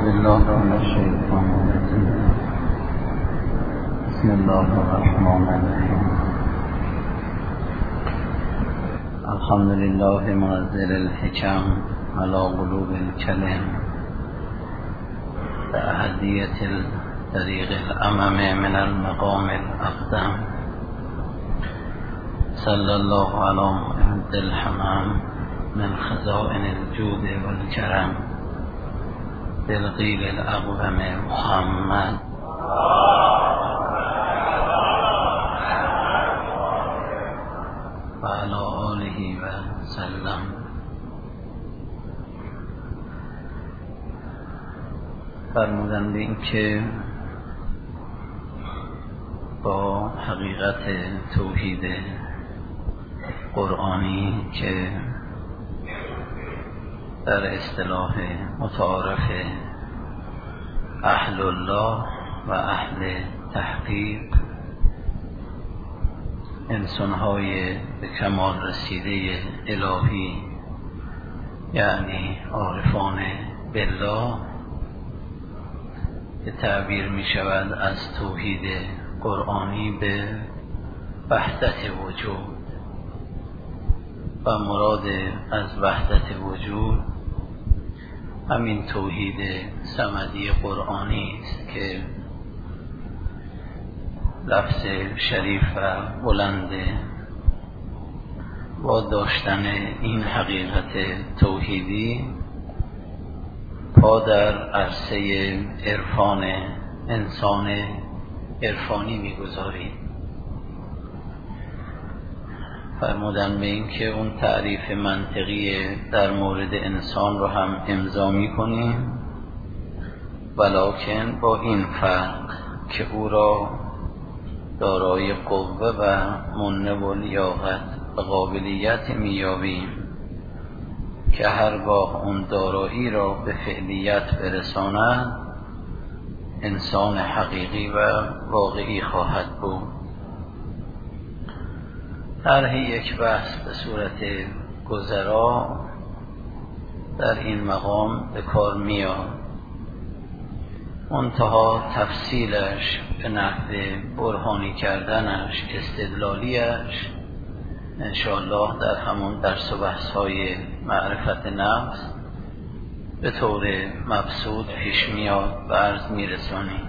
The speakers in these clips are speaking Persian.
بالله من الشیطان الرجیم. بسم الله الرحمن الرحیم. الحمد لله منزل الحکم على قلوب الکلم بأهدیة الطریق الامم من المقام الاقدم. صلی الله علی محمد الحمام من خزائن الجود والکرم بالقیل الاقوم محمد و علی آله و سلم. فرمودند این که با حقیقت توحید قرآنی که در اصطلاح متعارف اهل الله و اهل تحقیق انسان‌های به کمال رسیده الهی، یعنی عارفان بالله، که تعبیر می شود از توحید قرآنی به وحدت وجود، و مراد از وحدت وجود همین توحید صمدی قرآنی است که لفظ شریف و بلند با داشتن این حقیقت توحیدی پا در عرصه عرفان انسان عرفانی می‌گذارید. فرمودن به این که اون تعریف منطقی در مورد انسان رو هم امضا می‌کنیم، ولکن با این فرق که او را دارای قوه و منه و لیاقت و قابلیت می‌یابیم که هرگاه اون دارایی را به فعلیت برساند انسان حقیقی و واقعی خواهد بود. طرح یک بحث به صورت گذرا در این مقام به کار میاد، منتها تفصیلش به نحو برهانی کردنش، استدلالیش انشاءالله در همون درس و بحث‌های معرفت نفس به طور مبسوط پیش میاد و عرض میرسانیم.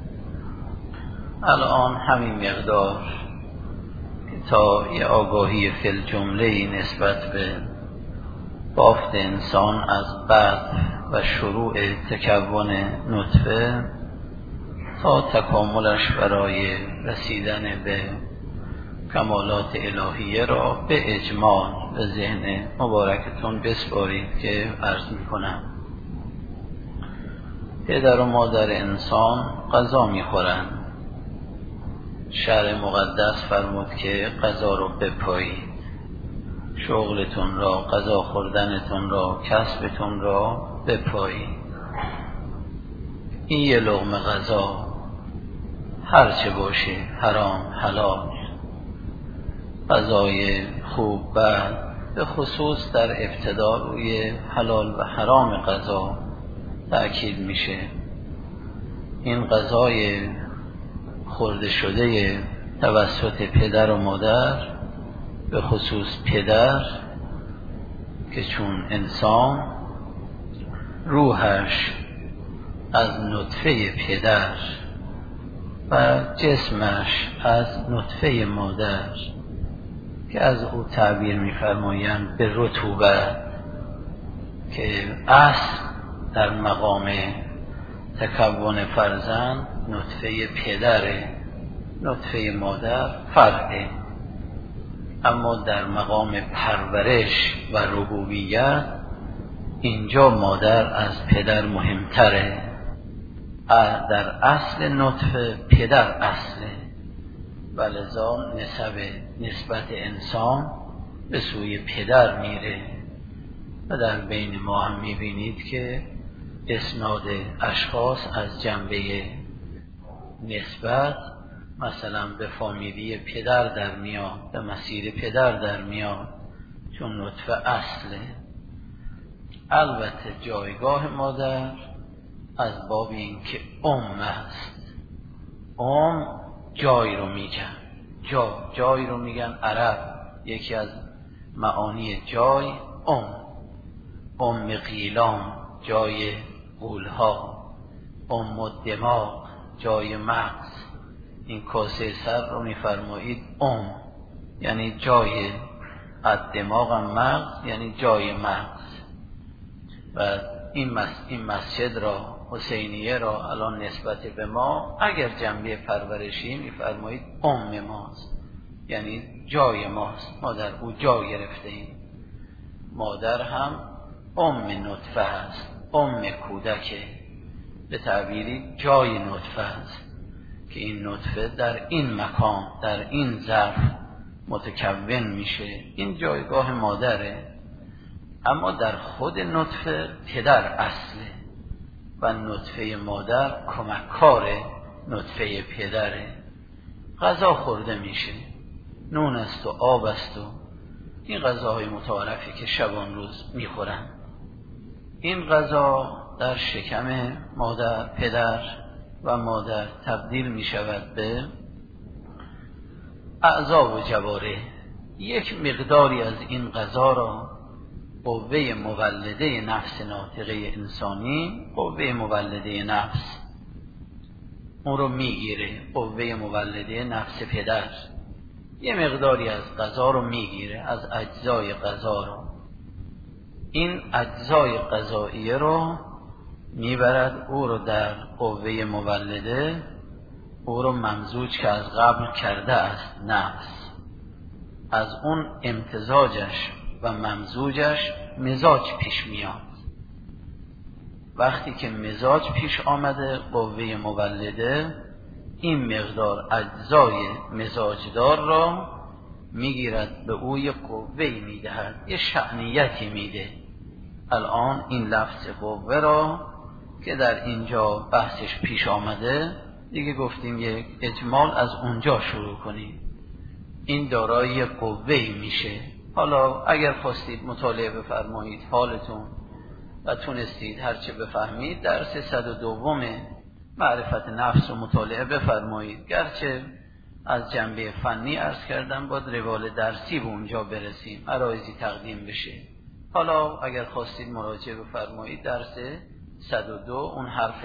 الان همین مقدار تا یه آگاهی فی الجمله نسبت به بافت انسان از بعد و شروع تکون نطفه تا تکاملش برای رسیدن به کمالات الهیه را به اجمال به ذهن مبارکتون بسپارید که عرض میکنم. پدر و مادر انسان غذا میخورند. شرع مقدس فرمود که غذا رو بپایید، شغلتون را، غذا خوردنتون را، کسبتون را بپایید. این یه لقمه غذا هرچه باشه، حرام حلال، غذای خوب بد، به خصوص در ابتدا روی حلال و حرام غذا تأکید میشه. این غذای خورده شده توسط پدر و مادر، به خصوص پدر که چون انسان روحش از نطفه پدر و جسمش از نطفه مادر که از او تعبیر می‌فرمایند به رطوبت، که اصل در مقام تکون فرزند نطفه پدره، نطفه مادر فرعه، اما در مقام پرورش و ربوبیت اینجا مادر از پدر مهمتره. در اصل نطفه پدر اصله، ولذا نسبت انسان به سوی پدر میره. و در بین ما هم میبینید که اسناد اشخاص از جنبه نسبت مثلا به فامیلی پدر در میاد، به مسیر پدر در میاد، چون نطفه اصله. البته جایگاه مادر از باب این که است. جای رو میگن، جای رو میگن عرب. یکی از معانی جای قیلان، جای غولها، دماغ، جای مغز. این کاسه سر رو میفرمایید یعنی جای از دماغ مغز، یعنی جای مغز. و این مسجد را، حسینیه را الان نسبت به ما اگر جنبه پرورشی میفرمایید ماست، یعنی جای ماست. ما در او جا گرفته ایم. مادر هم نطفه است، کودکه، به تعبیری جای نطفه است که این نطفه در این مکان، در این ظرف متکون میشه. این جایگاه مادره. اما در خود نطفه پدر اصله و نطفه مادر کمککار نطفه پدره. غذا خورده میشه، نون است و آب است و این غذاهای متعارفی که شبان روز میخورن. این غذا در شکم مادر، پدر و مادر تبدیل میشود به اعضا و جواره. یک مقداری از این غذا را قوه مولده نفس ناطقه انسانی، قوه مولده نفس اون رو میگیره. قوه مولده نفس پدر یه مقداری از غذا رو میگیره، از اجزای غذا رو. این اجزای غذایی رو میبرد، او رو در قوه مولده، او رو ممزوج که از قبل کرده است نفس. از اون امتزاجش و ممزوجش مزاج پیش میاد. وقتی که مزاج پیش آمده، قوه مولده این مقدار اجزای مزاجدار را میگیرد، به او یه قوه میدهد، یه شأنیتی میده. الان این لفظ قوه را که در اینجا بحثش پیش آمده، دیگه گفتیم یک اجمال از اونجا شروع کنیم. این دارای قوه میشه. حالا اگر خواستید مطالعه بفرمایید حالتون و تونستید هرچه بفهمید، درس 102 معرفت نفس و مطالعه بفرمایید. گرچه از جنبه فنی عرض کردم، باید روال درسی به اونجا برسیم، عرایزی تقدیم بشه. حالا اگر خواستید مراجعه بفرمایید درس 102، اون حرف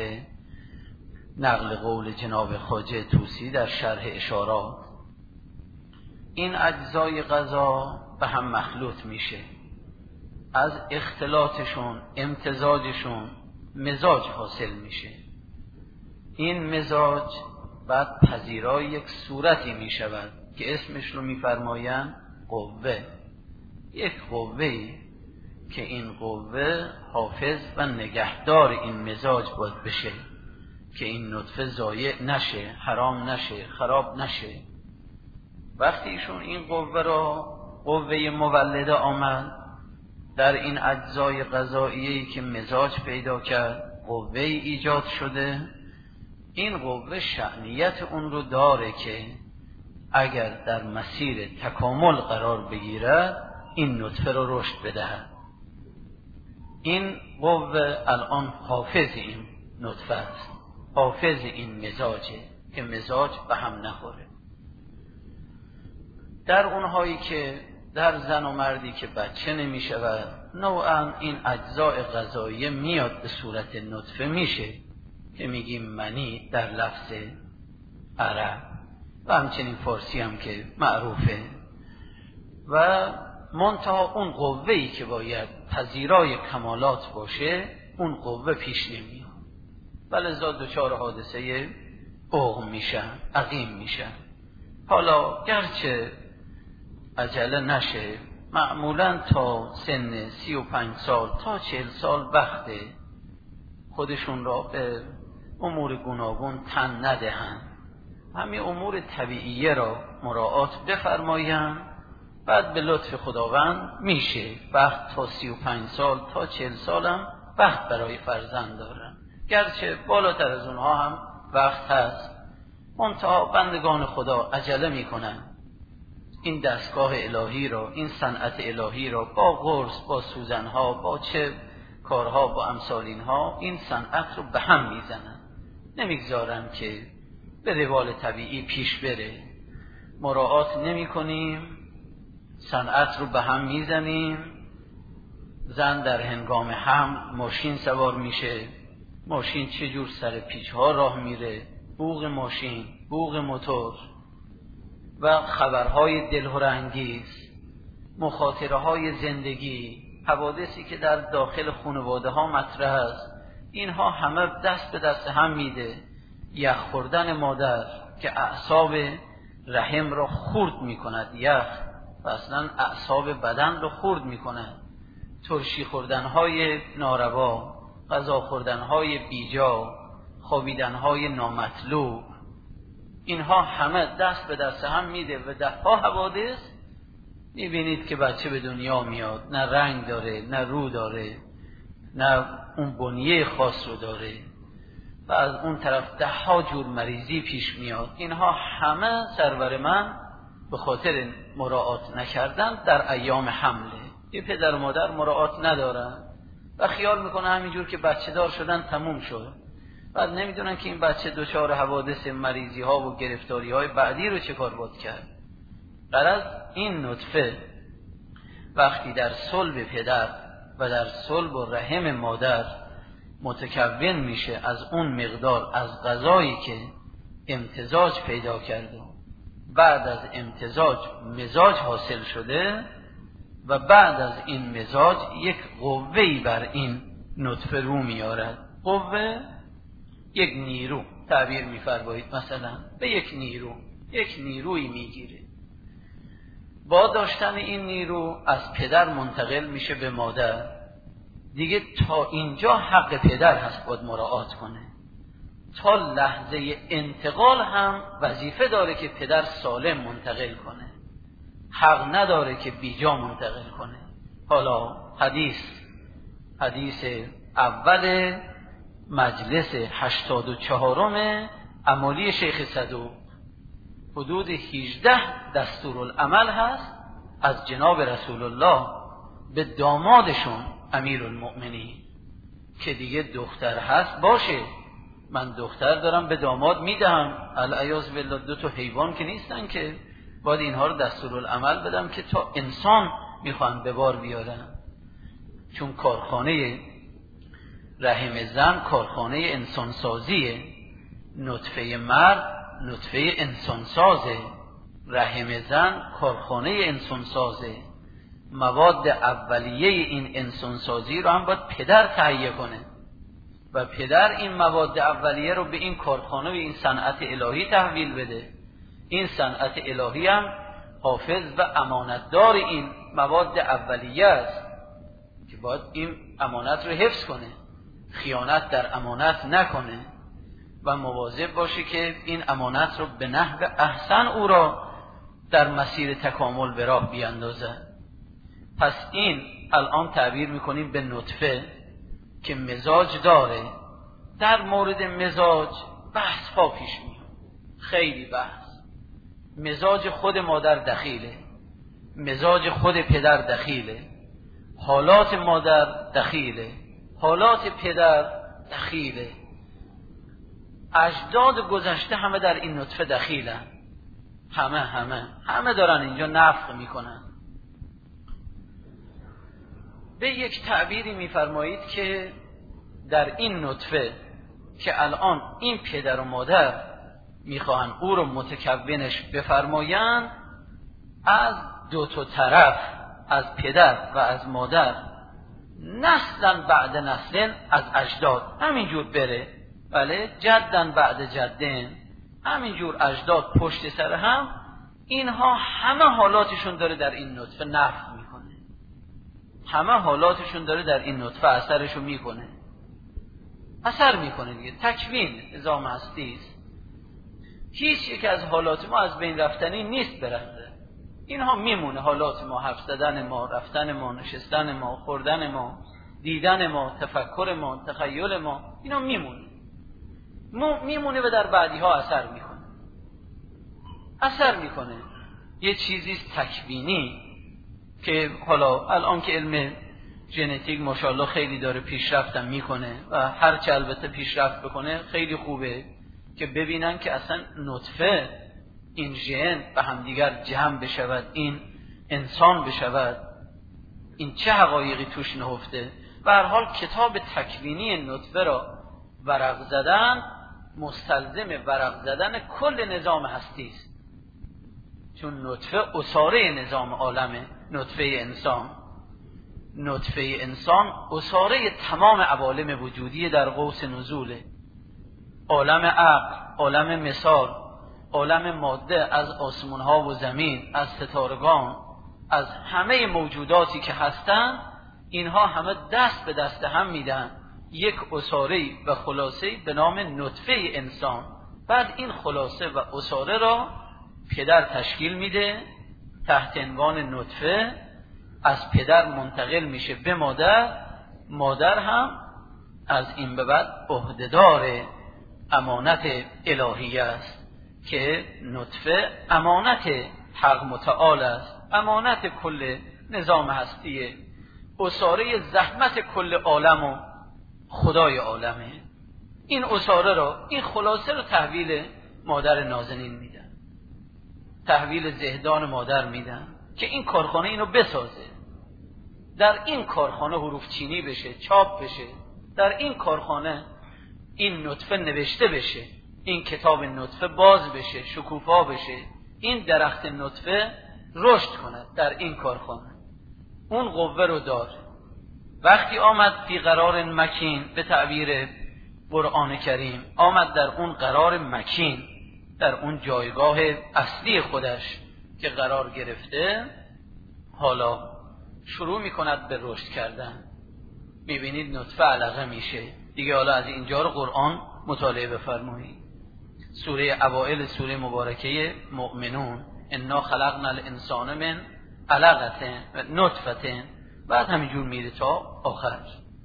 نقل قول جناب خواجه طوسی در شرح اشارات. این اجزای غذا به هم مخلوط میشه، از اختلاطشون، امتزاجشون مزاج حاصل میشه. این مزاج بعد پذیرای یک صورتی میشود که اسمش رو میفرمایند قوه. یک قوه‌ای که این قوه حافظ و نگهدار این مزاج باید بشه که این نطفه ضایع نشه، حرام نشه، خراب نشه. وقتی ایشون این قوه را، قوه مولده آمد در این اجزای غذایی که مزاج پیدا کرد، قوه ایجاد شده. این قوه شأنیت اون رو داره که اگر در مسیر تکامل قرار بگیرد، این نطفه رو رشد بدهد. این قوه الان حافظ این نطفه است، حافظ این مزاجه که مزاج به هم نخوره. در اونهایی که در زن و مردی که بچه نمی شود، نوعا این اجزای غذایی میاد به صورت نطفه میشه که میگیم منی در لفظ عرب و همچنین فارسی هم که معروفه. و منتها اون قوه‌ای که باید پذیرای کمالات باشه، اون قوه پیش نمیاد، ولذا دچار حادثه عقم میشن، عقیم میشن. حالا گرچه عجله نشه، معمولا تا سن 35 سال تا 40 وقت وقته خودشون را به امور گوناگون تن ندهند، همین امور طبیعیه را مراعات بفرمایند. بعد به لطف خداوند میشه وقت تا 35 سال تا 40 سالم وقت برای فرزند دارن. گرچه بالاتر از اونها هم وقت هست، منتها بندگان خدا عجله میکنن این دستگاه الهی را، این صنعت الهی را با قرص، با سوزنها، با چه کارها با امثال اینها این صنعت رو به هم میزنن، نمیگذارن که به روال طبیعی پیش بره. مراعات نمی کنیم، صنعت رو به هم میزنیم. زن در هنگام حمل ماشین سوار میشه، ماشین چه جور سر پیچ ها راه میره، بوق ماشین، بوق موتور و خبرهای دلهره‌انگیز، مخاطره های زندگی، حوادثی که در داخل خانواده ها مطرح است، اینها همه دست به دست هم میده. یخ خوردن مادر که اعصاب رحم را خورد میکند، یخ و اصلا اعصاب بدن را خورد میکند. ترشی خوردنهای ناروا، غذا خوردنهای بیجا، خوابیدنهای نامطلوب، اینها همه دست به دست هم میده و ده‌ها حوادث میبینید که بچه به دنیا میاد، نه رنگ داره، نه رو داره، نه اون بنیه خاص رو داره و از اون طرف ده‌ها جور مریضی پیش میاد. اینها همه سرور من به خاطر مراعات نکردن در ایام حمله. یه پدر و مادر مراعات ندارن و خیال میکنه همینجور که بچه دار شدن تموم شد، بعد نمیدونن که این بچه دچار حوادث مریضی ها و گرفتاری های بعدی رو چه کار باید کرد. غرض این نطفه وقتی در صلب پدر و در صلب و رحم مادر متکون میشه از اون مقدار از غذایی که امتزاج پیدا کرده، بعد از امتزاج مزاج حاصل شده و بعد از این مزاج یک قوه‌ای بر این نطفه رو میارد. قوه یک نیرو تعبیر می‌فرمایید، مثلا به یک نیروی میگیره. با داشتن این نیرو از پدر منتقل میشه به مادر. دیگه تا اینجا حق پدر هست باید مراعات کنه. تا لحظه انتقال هم وظیفه داره که پدر سالم منتقل کنه، حق نداره که بیجا منتقل کنه. حالا حدیث اول مجلس 84 امالی شیخ صدوق، حدود 18 دستورالعمل هست از جناب رسول الله به دامادشون امیرالمؤمنین که دیگه دختر هست باشه، من دختر دارم به داماد میدهم، العیاذ بالله دو تا حیوان که نیستن که باید اینها رو دستورالعمل بدم که تا انسان میخوان به بار بیارن. چون کارخانه رحم زن کارخانه انسانسازیه، نطفه مرد نطفه انسانسازه، رحم زن کارخانه انسانسازه. مواد اولیه این انسانسازی رو هم باید پدر تهیه کنه و پدر این مواد اولیه رو به این کارخانه و این صنعت الهی تحویل بده. این صنعت الهی هم حافظ و امانتدار این مواد اولیه است که باید این امانت رو حفظ کنه، خیانت در امانت نکنه و مواظب باشه که این امانت رو به نحو احسن او را در مسیر تکامل به راه بیاندازد. پس این الان تعبیر میکنیم به نطفه که مزاج داره. در مورد مزاج بحث ها پیش میاد، خیلی بحث. مزاج خود مادر دخیله، مزاج خود پدر دخیله، حالات مادر دخیله، حالات پدر دخیله، اجداد گذشته همه در این نطفه دخیلن، همه دارن اینجا نفخ میکنن. به یک تعبیری میفرمایید که در این نطفه که الان این پدر و مادر میخواهن او رو متکونش بفرمایند، از دو تا طرف، از پدر و از مادر، نسلا بعد نسل از اجداد همینجور بره، بله، جدن بعد جدن، همینجور اجداد پشت سر هم، اینها همه حالاتشون داره در این نطفه نفخ میکنه، همه حالاتشون داره در این نطفه اثرشو میکنه، اثر میکنه دیگه. تکوین نظام هستی است. هیچ یک از حالات ما از بین رفتنی نیست برنده، اینها میمونه. حالات ما، حرف زدن ما، رفتن ما، نشستن ما، خوردن ما، دیدن ما، تفکر ما، تخیل ما، اینا میمونه و در بعدی ها اثر میکنه. یه چیزی تکوینی که حالا الان که علم ژنتیک ماشاءالله خیلی داره پیشرفت میکنه و هر چه البته پیشرفت بکنه خیلی خوبه که ببینن که اصلا نطفه این ژن به همدیگر جمع بشود، این انسان بشود، این چه حقایقی توش نهفته. به هر حال کتاب تکوینی نطفه را ورق زدن مستلزم ورق زدن کل نظام هستی است، چون نطفه اساره نظام عالمه. نطفه انسان اساره تمام عوالم وجودی در قوس نزوله. عالم عقل، عالم مثال، عالم ماده، از آسمان ها و زمین، از ستارگان، از همه موجوداتی که هستند، اینها همه دست به دست هم میدن یک اساره و خلاصه به نام نطفه انسان. بعد این خلاصه و اساره را پدر تشکیل میده تحت عنوان نطفه، از پدر منتقل میشه به مادر، مادر هم از این به بعد عهدهدار امانت الهی است که نطفه امانت حق متعال است، امانت کل نظام هستیه، اساره زحمت کل عالم و خدای عالمه. این اساره را، این خلاصه رو تحویل مادر نازنین میدن، تحویل زهدان مادر میدن که این کارخانه اینو بسازه، در این کارخانه حروف چینی بشه، چاپ بشه، در این کارخانه این نطفه نوشته بشه، این کتاب نطفه باز بشه، شکوفا بشه، این درخت نطفه رشد کند در این کارخانه. اون قوه رو داره. وقتی آمد فی قرار مکین، به تعبیر قرآن کریم آمد در اون قرار مکین، در اون جایگاه اصلی خودش که قرار گرفته، حالا شروع میکند به رشد کردن. میبینید نطفه علقه میشه دیگه. حالا از اینجا رو قرآن مطالعه بفرمایید. سوره اوائل سوره مبارکه مؤمنون، انا خلقنا الانسان من علقه نطفه، بعد همینجور میره تا آخر.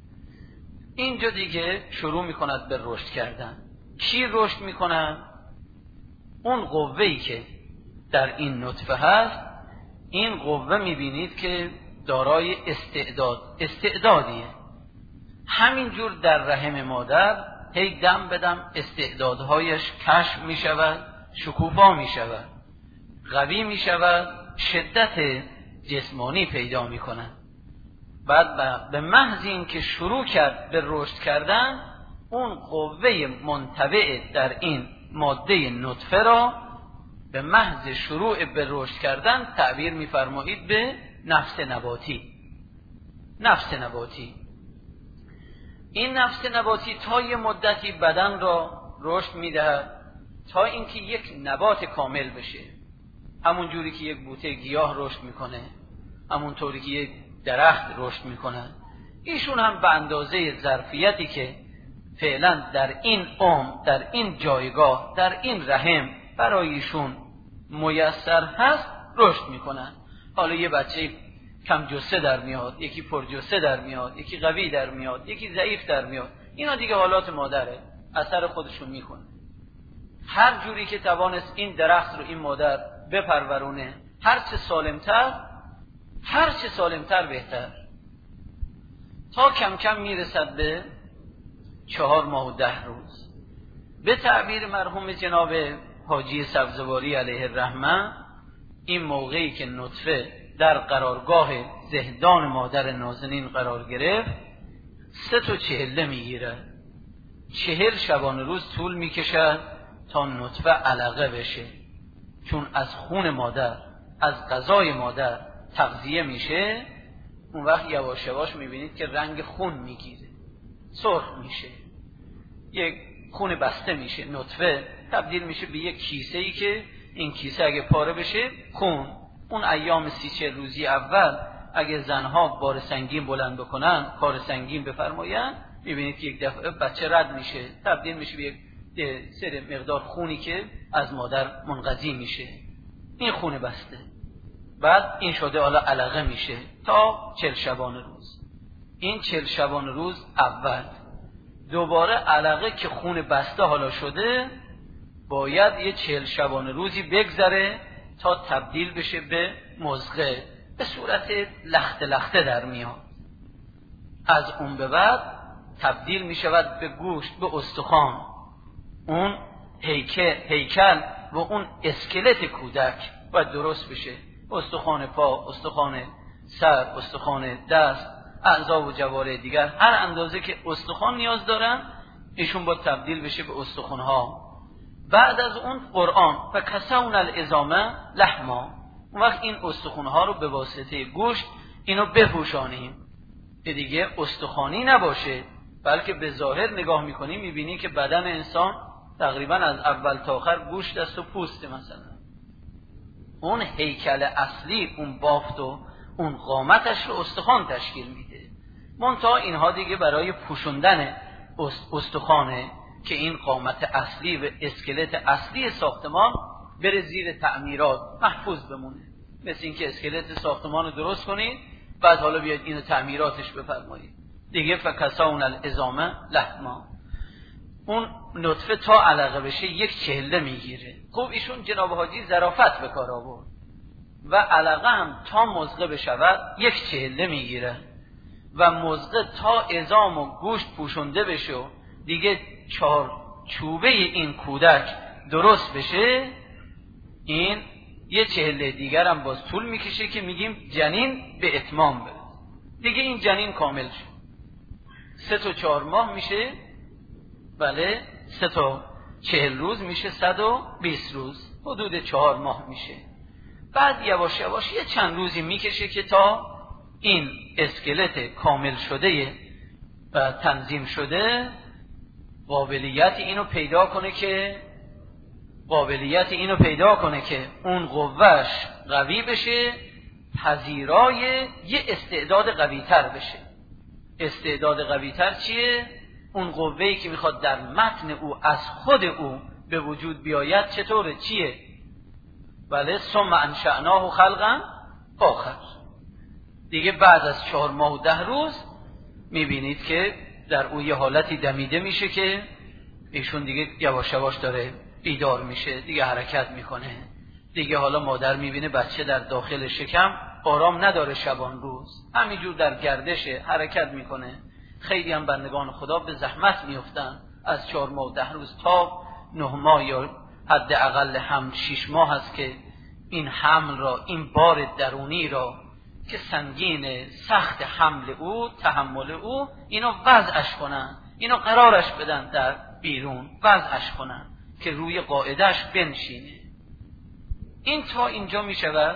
اینجا دیگه شروع میکند به رشد کردن. کی رشد میکند؟ اون قوه‌ای که در این نطفه هست. این قوه میبینید که دارای استعدادیه. همینجور در رحم مادر هی دم بدم استعدادهایش کشف میشود، شکوفا میشود، قوی میشود، شدت جسمانی پیدا میکند. بعد به محض این که شروع کرد به رشد کردن، اون قوه منطبع در این ماده نطفه را به محض شروع به رشد کردن تعبیر می‌فرمایید به نفس نباتی. نفس نباتی، این نفس نباتی تا یه مدتی بدن را رشد می‌دهد تا اینکه یک نبات کامل بشه. همون جوری که یک بوته گیاه رشد می‌کنه، همون طوری که یک درخت رشد می‌کنه، ایشون هم به اندازه ظرفیتی که فعلا در این در این جایگاه، در این رحم برای ایشون میسر هست رشد میکنن. حالا یه بچه کم جسه در میاد، یکی پر جسه در میاد، یکی قوی در میاد، یکی ضعیف در میاد. اینا دیگه حالات مادره، اثر خودشون میکنه. هر جوری که توانست این درخت رو این مادر بپرورونه، هر چه سالمتر بهتر، تا کم کم میرسد به 4 ماه و 10 روز. به تعبیر مرحوم جناب حاجی سبزواری علیه الرحمه، این موقعی که نطفه در قرارگاه زهدان مادر نازنین قرار گرفت 3 میگیره. 40 شبانه روز طول میکشد تا نطفه علقه بشه، چون از خون مادر، از غذای مادر تغذیه میشه. اون وقت یواش یواش میبینید که رنگ خون میگیره، سرخ میشه، یک خون بسته میشه. نطفه تبدیل میشه به یک کیسه‌ای که این کیسه اگه پاره بشه خون. اون ایام 30-40 روزی اول اگه زنها بار سنگین بلند بکنن، کار سنگین بفرماین، میبینید که یک دفعه بچه رد میشه، تبدیل میشه به یک سر مقدار خونی که از مادر منقضی میشه. این خون بسته. بعد این شده حالا علقه میشه تا 40 شبانه روز. این 40 شبانه روز اول دوباره علقه که خون بسته حالا شده، باید یه 40 شبانه روزی بگذره تا تبدیل بشه به مضغه، به صورت لخته لخته در میاد. از اون به بعد تبدیل می شود به گوشت، به استخوان. اون هیکل و اون اسکلت کودک باید درست بشه. استخوان پا، استخوان سر، استخوان دست، اعضا و جوارح دیگر، هر اندازه که استخوان نیاز دارن ایشون باید تبدیل بشه به استخوانها. بعد از اون قرآن و کسون العظام لحما، اون وقت این استخوانها رو به واسطه گوشت اینو بپوشانیم که دیگه استخوانی نباشه، بلکه به ظاهر نگاه میکنی میبینی که بدن انسان تقریبا از اول تا آخر گوشت است و پوست. مثلا اون هیکل اصلی، اون بافت و اون قامتش رو استخوان تشکیل میده. منتها اینها دیگه برای پوشوندن استخوانه که این قامت اصلی و اسکلت اصلی ساختمان بره زیر تعمیرات محفوظ بمونه. مثل اینکه اسکلت ساختمان رو درست کنید بعد حالا بیاید اینو تعمیراتش بفرمایید دیگه. فکسون العظام لحما، اون نطفه تا علقه بشه 1/40 میگیره. خب ایشون جناب حاجی ظرافت به کار آورد و علقه هم تا مضغه بشود 1/40 میگیره و مضغه تا عظام و گوشت پوشونده بشه و دیگه 4 چوبه این کودک درست بشه، این 1/40 دیگر هم باز طول میکشه که میگیم جنین به اتمام برسه. دیگه این جنین کامل شد. 3 تا 4 ماه میشه، بله 3 تا 40 روز میشه 120 روز، حدود 4 ماه میشه. بعد یواش یواش یه چند روزی میکشه که تا این اسکلت کامل شده و تنظیم شده قابلیت اینو پیدا کنه که اون قوهش قوی بشه، پذیرای یه استعداد قوی تر بشه. استعداد قوی تر چیه؟ اون قوهی که میخواد در متن او از خود او به وجود بیاید. چطوره؟ چیه؟ بله ثم انشأناه خلقا آخر. دیگه بعد از 4 ماه و 10 روز میبینید که در او یه حالتی دمیده میشه که ایشون دیگه یواش یواش داره بیدار میشه، دیگه حرکت میکنه. دیگه حالا مادر میبینه بچه در داخل شکم آرام نداره، شبان روز همینجور در گردشه، حرکت میکنه. خیلی هم بندگان خدا به زحمت میفتن از 4 ماه و 10 روز تا 9 ماه یا حداقل هم 6 ماه هست که این حمل را، این بار درونی را که سنگین سخت حمل او، تحمل او، اینو وضعش کنن، اینو قرارش بدن در بیرون، وضعش کنن که روی قاعدهش بنشینه. این تا اینجا می شود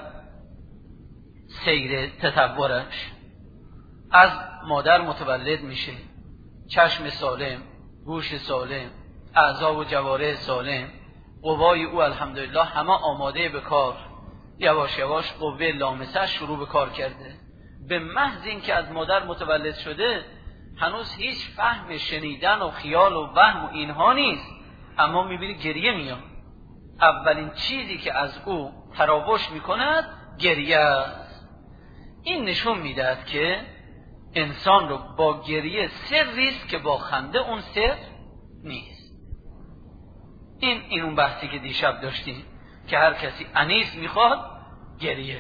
سیر تطورش. از مادر متولد میشه، چشم سالم، گوش سالم، اعضا و جوارح سالم، قوای او الحمدلله همه آماده به کار. یواش یواش قوه لامسه شروع به کار کرده. به محض این که از مادر متولد شده هنوز هیچ فهم شنیدن و خیال و وهم و اینها نیست، اما میبینی گریه میاد. اولین چیزی که از او تراوش میکند گریه است. این نشون میدهد که انسان رو با گریه سری است که با خنده اون سر نیست. این اون بحثی که دیشب داشتیم که هر کسی انیس میخواد گریه.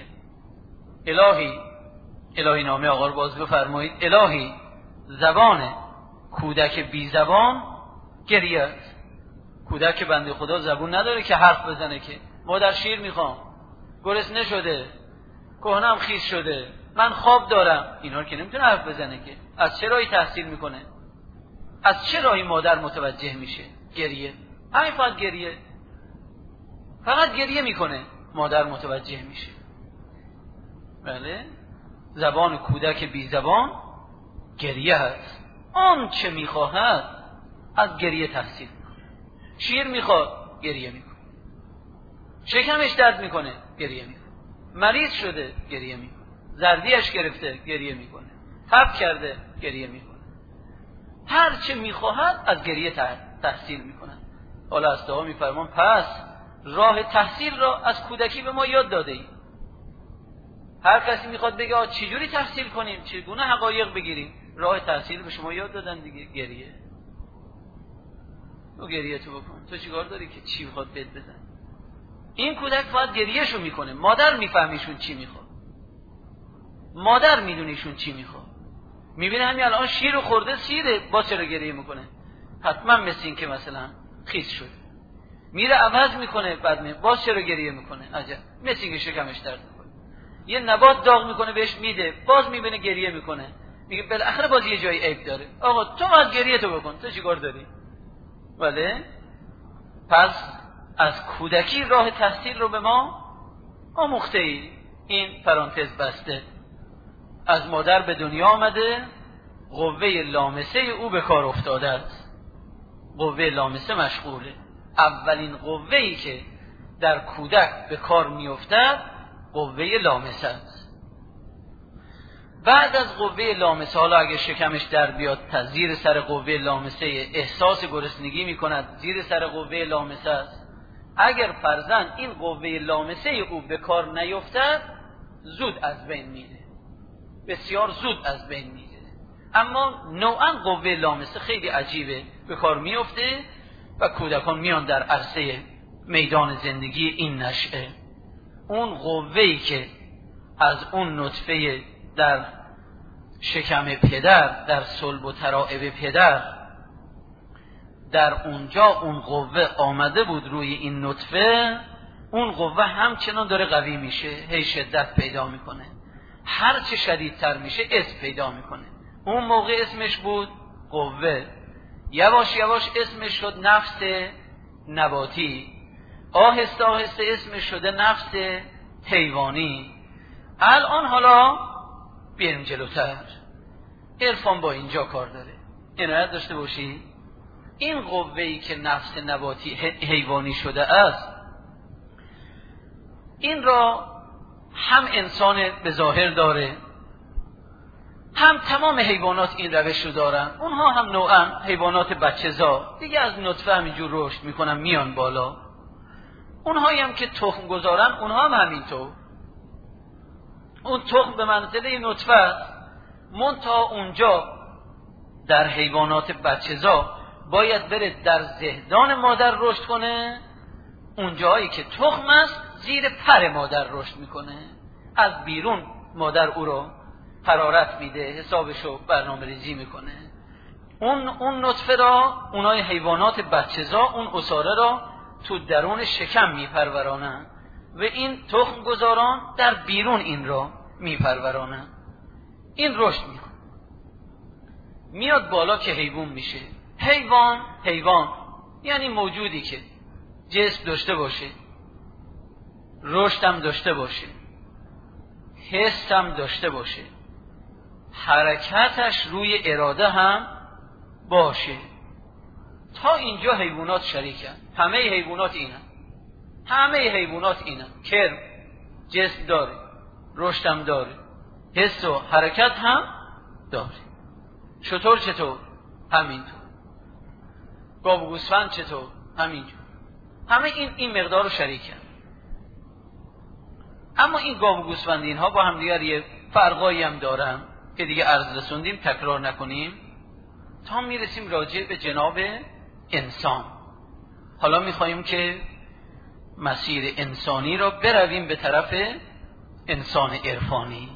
الهی نامه آقا رو باز بفرمایید. الهی زبان کودک بی زبان گریه است. کودک بنده خدا زبون نداره که حرف بزنه که مادر شیر میخوام، گرسنه شده، کهنم خیس شده، من خواب دارم، اینا رو که نمیتونه حرف بزنه که. از چه راهی تحصیل میکنه؟ از چه راهی مادر متوجه میشه؟ گریه. همین فقط گریه میکنه مادر متوجه میشه. بله، زبان کودک بی زبان گریه هست. آن چه میخواهد از گریه تحصیل میکنه. شیر میخواد گریه میکنه، شکمش درد میکنه گریه میکنه، مریض شده گریه میکنه، زردیش گرفته گریه میکنه، تب کرده گریه میکنه. هر چه میخواهد از گریه تحصیل میکنه. حالا اساتید میفرمان پس راه تحصیل را از کودکی به ما یاد داده ایم. هر کسی میخواد بگه چجوری تحصیل کنیم، چگونه حقایق بگیریم، راه تحصیل به شما یاد دادن دیگه، گریه. تو گریه تو بکن، تو چیکار داری که چی میخواد بهت بزن؟ این کودک فقط گریهشو میکنه. مادر میفهمیشون چی میخواد، مادر میدونیشون چی میخواد. میبینه همین الان شیر خورده سیره، باز چرا گریه میکنه؟ حتما مثل این که مثلا خیس شد. میره عوض میکنه، بعد باز چرا گریه میکنه؟ عجب، مثل این که شکمش درد میکنه. یه نبات داغ میکنه بهش میده، باز میبینه گریه میکنه، میگه بالاخره باز یه جایی عیب داره. آقا تو از گریه تو بکن، تو چیکار داری؟ بله. پس از کودکی راه تحصیل رو به ما آموخته ای. این پرانتز بسته. از مادر به دنیا آمده، قوه لامسه او به کار افتاده است. قوه لامسه مشغوله. اولین قوه‌ای که در کودک به کار میافتد قوه لامسه است. بعد از قوه لامسه، حالا اگه شکمش در بیاد، زیر سر قوه لامسه احساس گرسنگی میکند، زیر سر قوه لامسه است. اگر فرزند این قوه لامسه او به کار نیفتد، زود از بین میره، بسیار زود از بین میره. اما نوعا قوه لامسه خیلی عجیبه، به کار میفته و کودکان میان در عرصه میدان زندگی این نشأه. اون قوه‌ای که از اون نطفه در شکم پدر، در صلب و ترائب پدر، در اونجا اون قوه آمده بود روی این نطفه، اون قوه همچنان داره قوی میشه، هی شدت پیدا میکنه. هر چه شدیدتر میشه اسم پیدا میکنه. اون موقع اسمش بود قوه، یواش یواش اسمش شد نفس نباتی، آهسته آهسته اسمش شده نفس حیوانی. الان حالا بیاریم جلوتر، عرفان با اینجا کار داره. عنایت داشته باشی این قوه‌ای که نفس نباتی حیوانی شده است، این را هم انسان به ظاهر داره، هم تمام حیوانات این روش رو دارن. اونها هم نوعا حیوانات بچه‌زا دیگه از نطفه همینجور رشد میکنن میان بالا. اونهایی هم که تخم گذارن، اونها هم همینطور. اون تخم به منزله نطفه است، منتها اونجا در حیوانات بچه‌زا باید بره در زهدان مادر رشد کنه. اونجایی که تخم است زیر پر مادر رشد میکنه، از بیرون مادر او رو حرارت میده، حسابشو برنامه ریزی میکنه. اون نطفه را اونای حیوانات بچه‌زا اون عصاره را تو درون شکم میپرورانن و این تخم گذاران در بیرون این را میپرورانن. این رشد میکنه، میاد بالا که حیوان میشه. حیوان یعنی موجودی که جسم داشته باشه، رشد هم داشته باشه، حس هم داشته باشه، حرکتش روی اراده هم باشه. تا اینجا حیوانات شریکن. همه حیوانات اینن. کرم جسم داره، رشد هم داره، حس و حرکت هم داره. چطور؟ همینطور. گاو و گوسفند چطور؟ همینجور. همه این مقدار رو شریکن. اما این گاو و گوسفند اینها با هم دیگر یه فرقایی هم دارن که دیگه عرض رسوندیم، تکرار نکنیم تا میرسیم راجع به جناب انسان. حالا میخواییم که مسیر انسانی را برویم به طرف انسان عرفانی.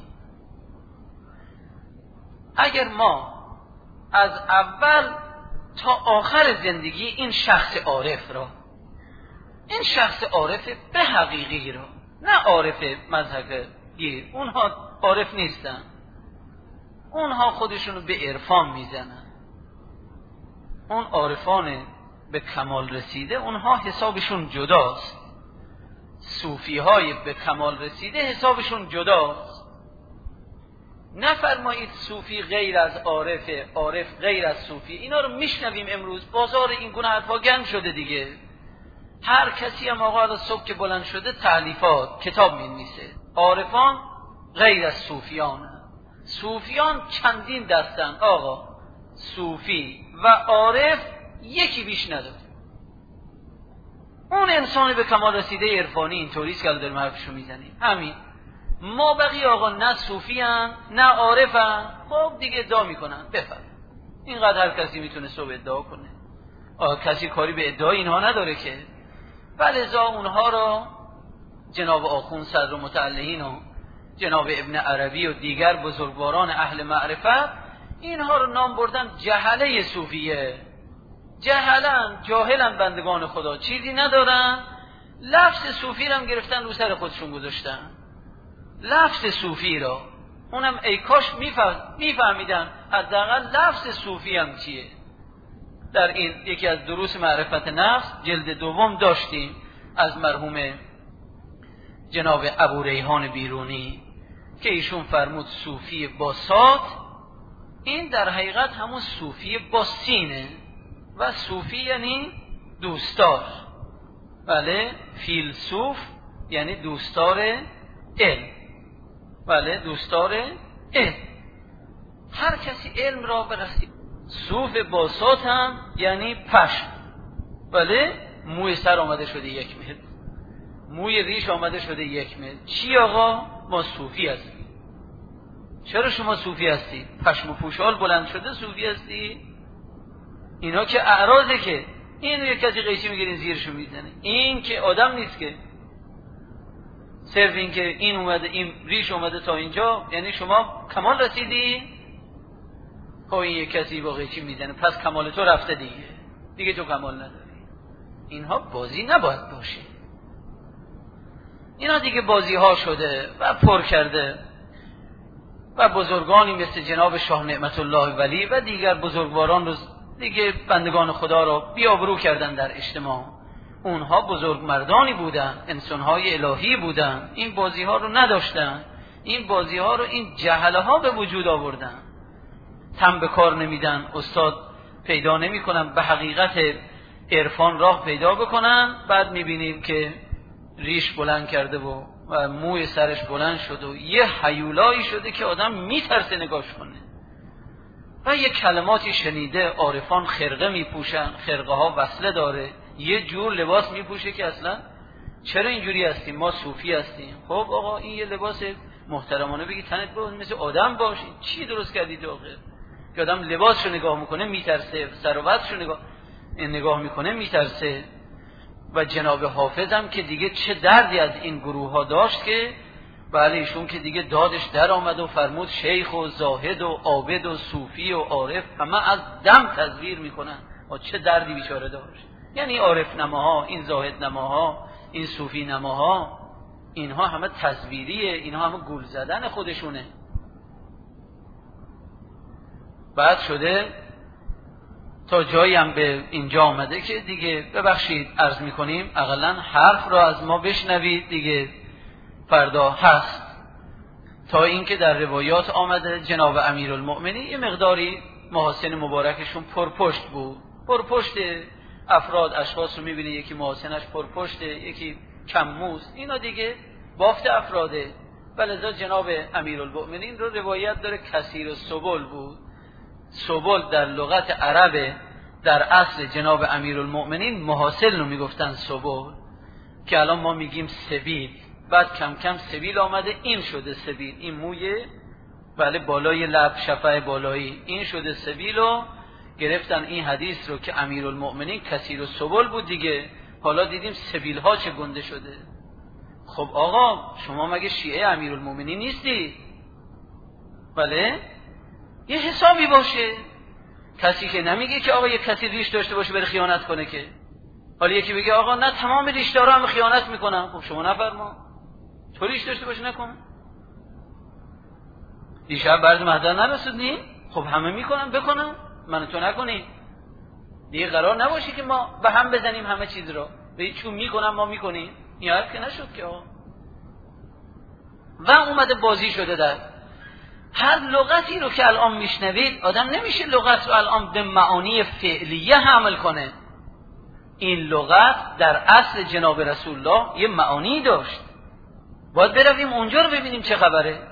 اگر ما از اول تا آخر زندگی این شخص عارف را، این شخص عارف به حقیقی را، نه عارف مذهب گیر، اونها عارف نیستن، اونها خودشونو به عرفان میزنن. اون عارفان به کمال رسیده اونها حسابشون جداست. صوفی های به کمال رسیده حسابشون جداست. نفرمایید صوفی غیر از عارفه، عارف غیر از صوفی. اینا رو میشنویم امروز، بازار این گونه حرفا گند شده دیگه. هر کسی هم آقا از صبح که بلند شده تالیفات کتاب می‌نویسه. عارفان غیر از صوفیان. صوفیان چندین دستن آقا، صوفی و عارف یکی بیش نداره. اون انسان به کمال رسیده عرفانی اینطوریست که داریم حرفشو میزنیم. همین. ما بقیه آقا نه صوفی ان نه عارف ان. خب دیگه ادعا میکنن، بفرم. اینقدر هر کسی میتونه صبح ادعا کنه. کسی کاری به ادعای اینها نداره که. ولذا اونها را جناب آخوند صدر متعلهین و جناب ابن عربی و دیگر بزرگواران اهل معرفت اینها رو نام بردن جهله صوفیه. جاهلن بندگان خدا، چیزی ندارن، لفظ صوفی رو هم گرفتن رو سر خودشون گذاشتن. لفظ صوفی را اونم ای کاش میفهمیدن حداقل لفظ صوفی هم چیه. در این یکی از دروس معرفت نفس جلد دوم داشتیم از مرحوم جناب ابو ریحان بیرونی که ایشون فرمود صوفی با صاد، این در حقیقت همون صوفی با سینه و صوفی یعنی دوستدار. بله، فیلسوف یعنی دوستدار علم. بله، دوستدار علم. هر کسی علم را برسید. صوف با صاد هم یعنی پشم. بله، موی سر آمده شده 1 متر، موی ریش آمده شده 1 متر. چی آقا؟ ما صوفی هستیم. چرا شما صوفی هستی؟ پشم و پوشال بلند شده صوفی هستی؟ اینا که اعراضه، که این یک کسی قیچی میگیرین زیرشو میزنه. این که آدم نیست که صرف این که این اومده، این ریش اومده تا اینجا یعنی شما کمال رسیدی. خب این یک کسی با قیچی میزنه، پس کمال تو رفته دیگه تو کمال نداری. اینها بازی نباید باشه. اینا دیگه بازی ها شده و پر کرده و بزرگانی مثل جناب شاه نعمت الله ولی و دیگر بزرگواران رو دیگه بندگان خدا رو بیابرو کردن در اجتماع. اونها بزرگ مردانی بودن، انسانهای الهی بودن، این بازی ها رو نداشتن. این بازی ها رو این جهله ها به وجود آوردن. تن به کار نمیدن، استاد پیدا نمی کنن، به حقیقت عرفان راه پیدا بکنن. بعد میبینیم که ریش بلند کرده و موی سرش بلند شد و یه هیولایی شده که آدم میترسه نگاش کنه. و یه کلماتی شنیده، عارفان خرقه میپوشن، خرقه ها وصله داره، یه جور لباس میپوشه که اصلا چرا اینجوری هستیم؟ ما صوفی هستیم. خب آقا این یه لباس محترمانه بگی تنت باش، مثل آدم باش. چی درست کردید آخه؟ که آدم لباسشو نگاه میکنه میترسه، سر و وضعشو نگاه میکنه میترسه. و جناب حافظم که دیگه چه دردی از این گروه ها داشت که بله ایشون که دیگه دادش در آمد و فرمود شیخ و زاهد و عابد و صوفی و عارف همه از دم تزویر میکنن. و چه دردی بیچاره داشت. یعنی عارف نماها، این زاهد نماها، این صوفی نماها، اینها همه تزویریه، اینها همه گول زدن خودشونه. بعد شده تا جایی هم به اینجا آمده که دیگه ببخشید عرض میکنیم اقلا حرف را از ما بشنوید دیگه، فردا هست. تا اینکه در روایات آمده جناب امیرالمؤمنین یه مقداری محاسن مبارکشون پرپشت بود. پرپشت افراد، اشخاص رو میبینی یکی محاسنش پرپشته، یکی کم موست، اینا دیگه بافت افراده. ولذا جناب امیرالمؤمنین رو روایت داره کثیر السبل بود. سبل در لغت عرب در اصل جناب امیرالمؤمنین محاسن رو میگفتن سبل، که الان ما میگیم سبیل. بعد کم کم سبیل آمده، این شده سبیل، این موی بله بالای لب، شفه بالایی، این شده سبیل. و گرفتن این حدیث رو که امیرالمؤمنین کثیر السبل بود دیگه، حالا دیدیم سبیل ها چه گنده شده. خب آقا شما مگه شیعه امیرالمؤمنین نیستی؟ بله، یه حسابی باشه. کسی که نمیگه که آقا یه کسی ریش داشته باشه بره خیانت کنه که. حالا یکی بگه آقا نه تمام ریشدارا هم خیانت میکنن. خب شما نفرما، تو ریش داشته باشه نکن. دیشب برد مهدر نرسودنی؟ خب همه میکنن بکنن، من تو نکنی. دیگه قرار نباشه که ما به هم بزنیم همه چیز رو. به چون میکنن ما میکنیم. این حرف که نشد که آقا. و اومده بازی شده در هر لغتی رو که الان میشنوید، آدم نمیشه لغت رو الان به معانی فعلیه حمل کنه. این لغت در اصل جناب رسول الله یه معانی داشت. باید برویم اونجا رو ببینیم چه خبره.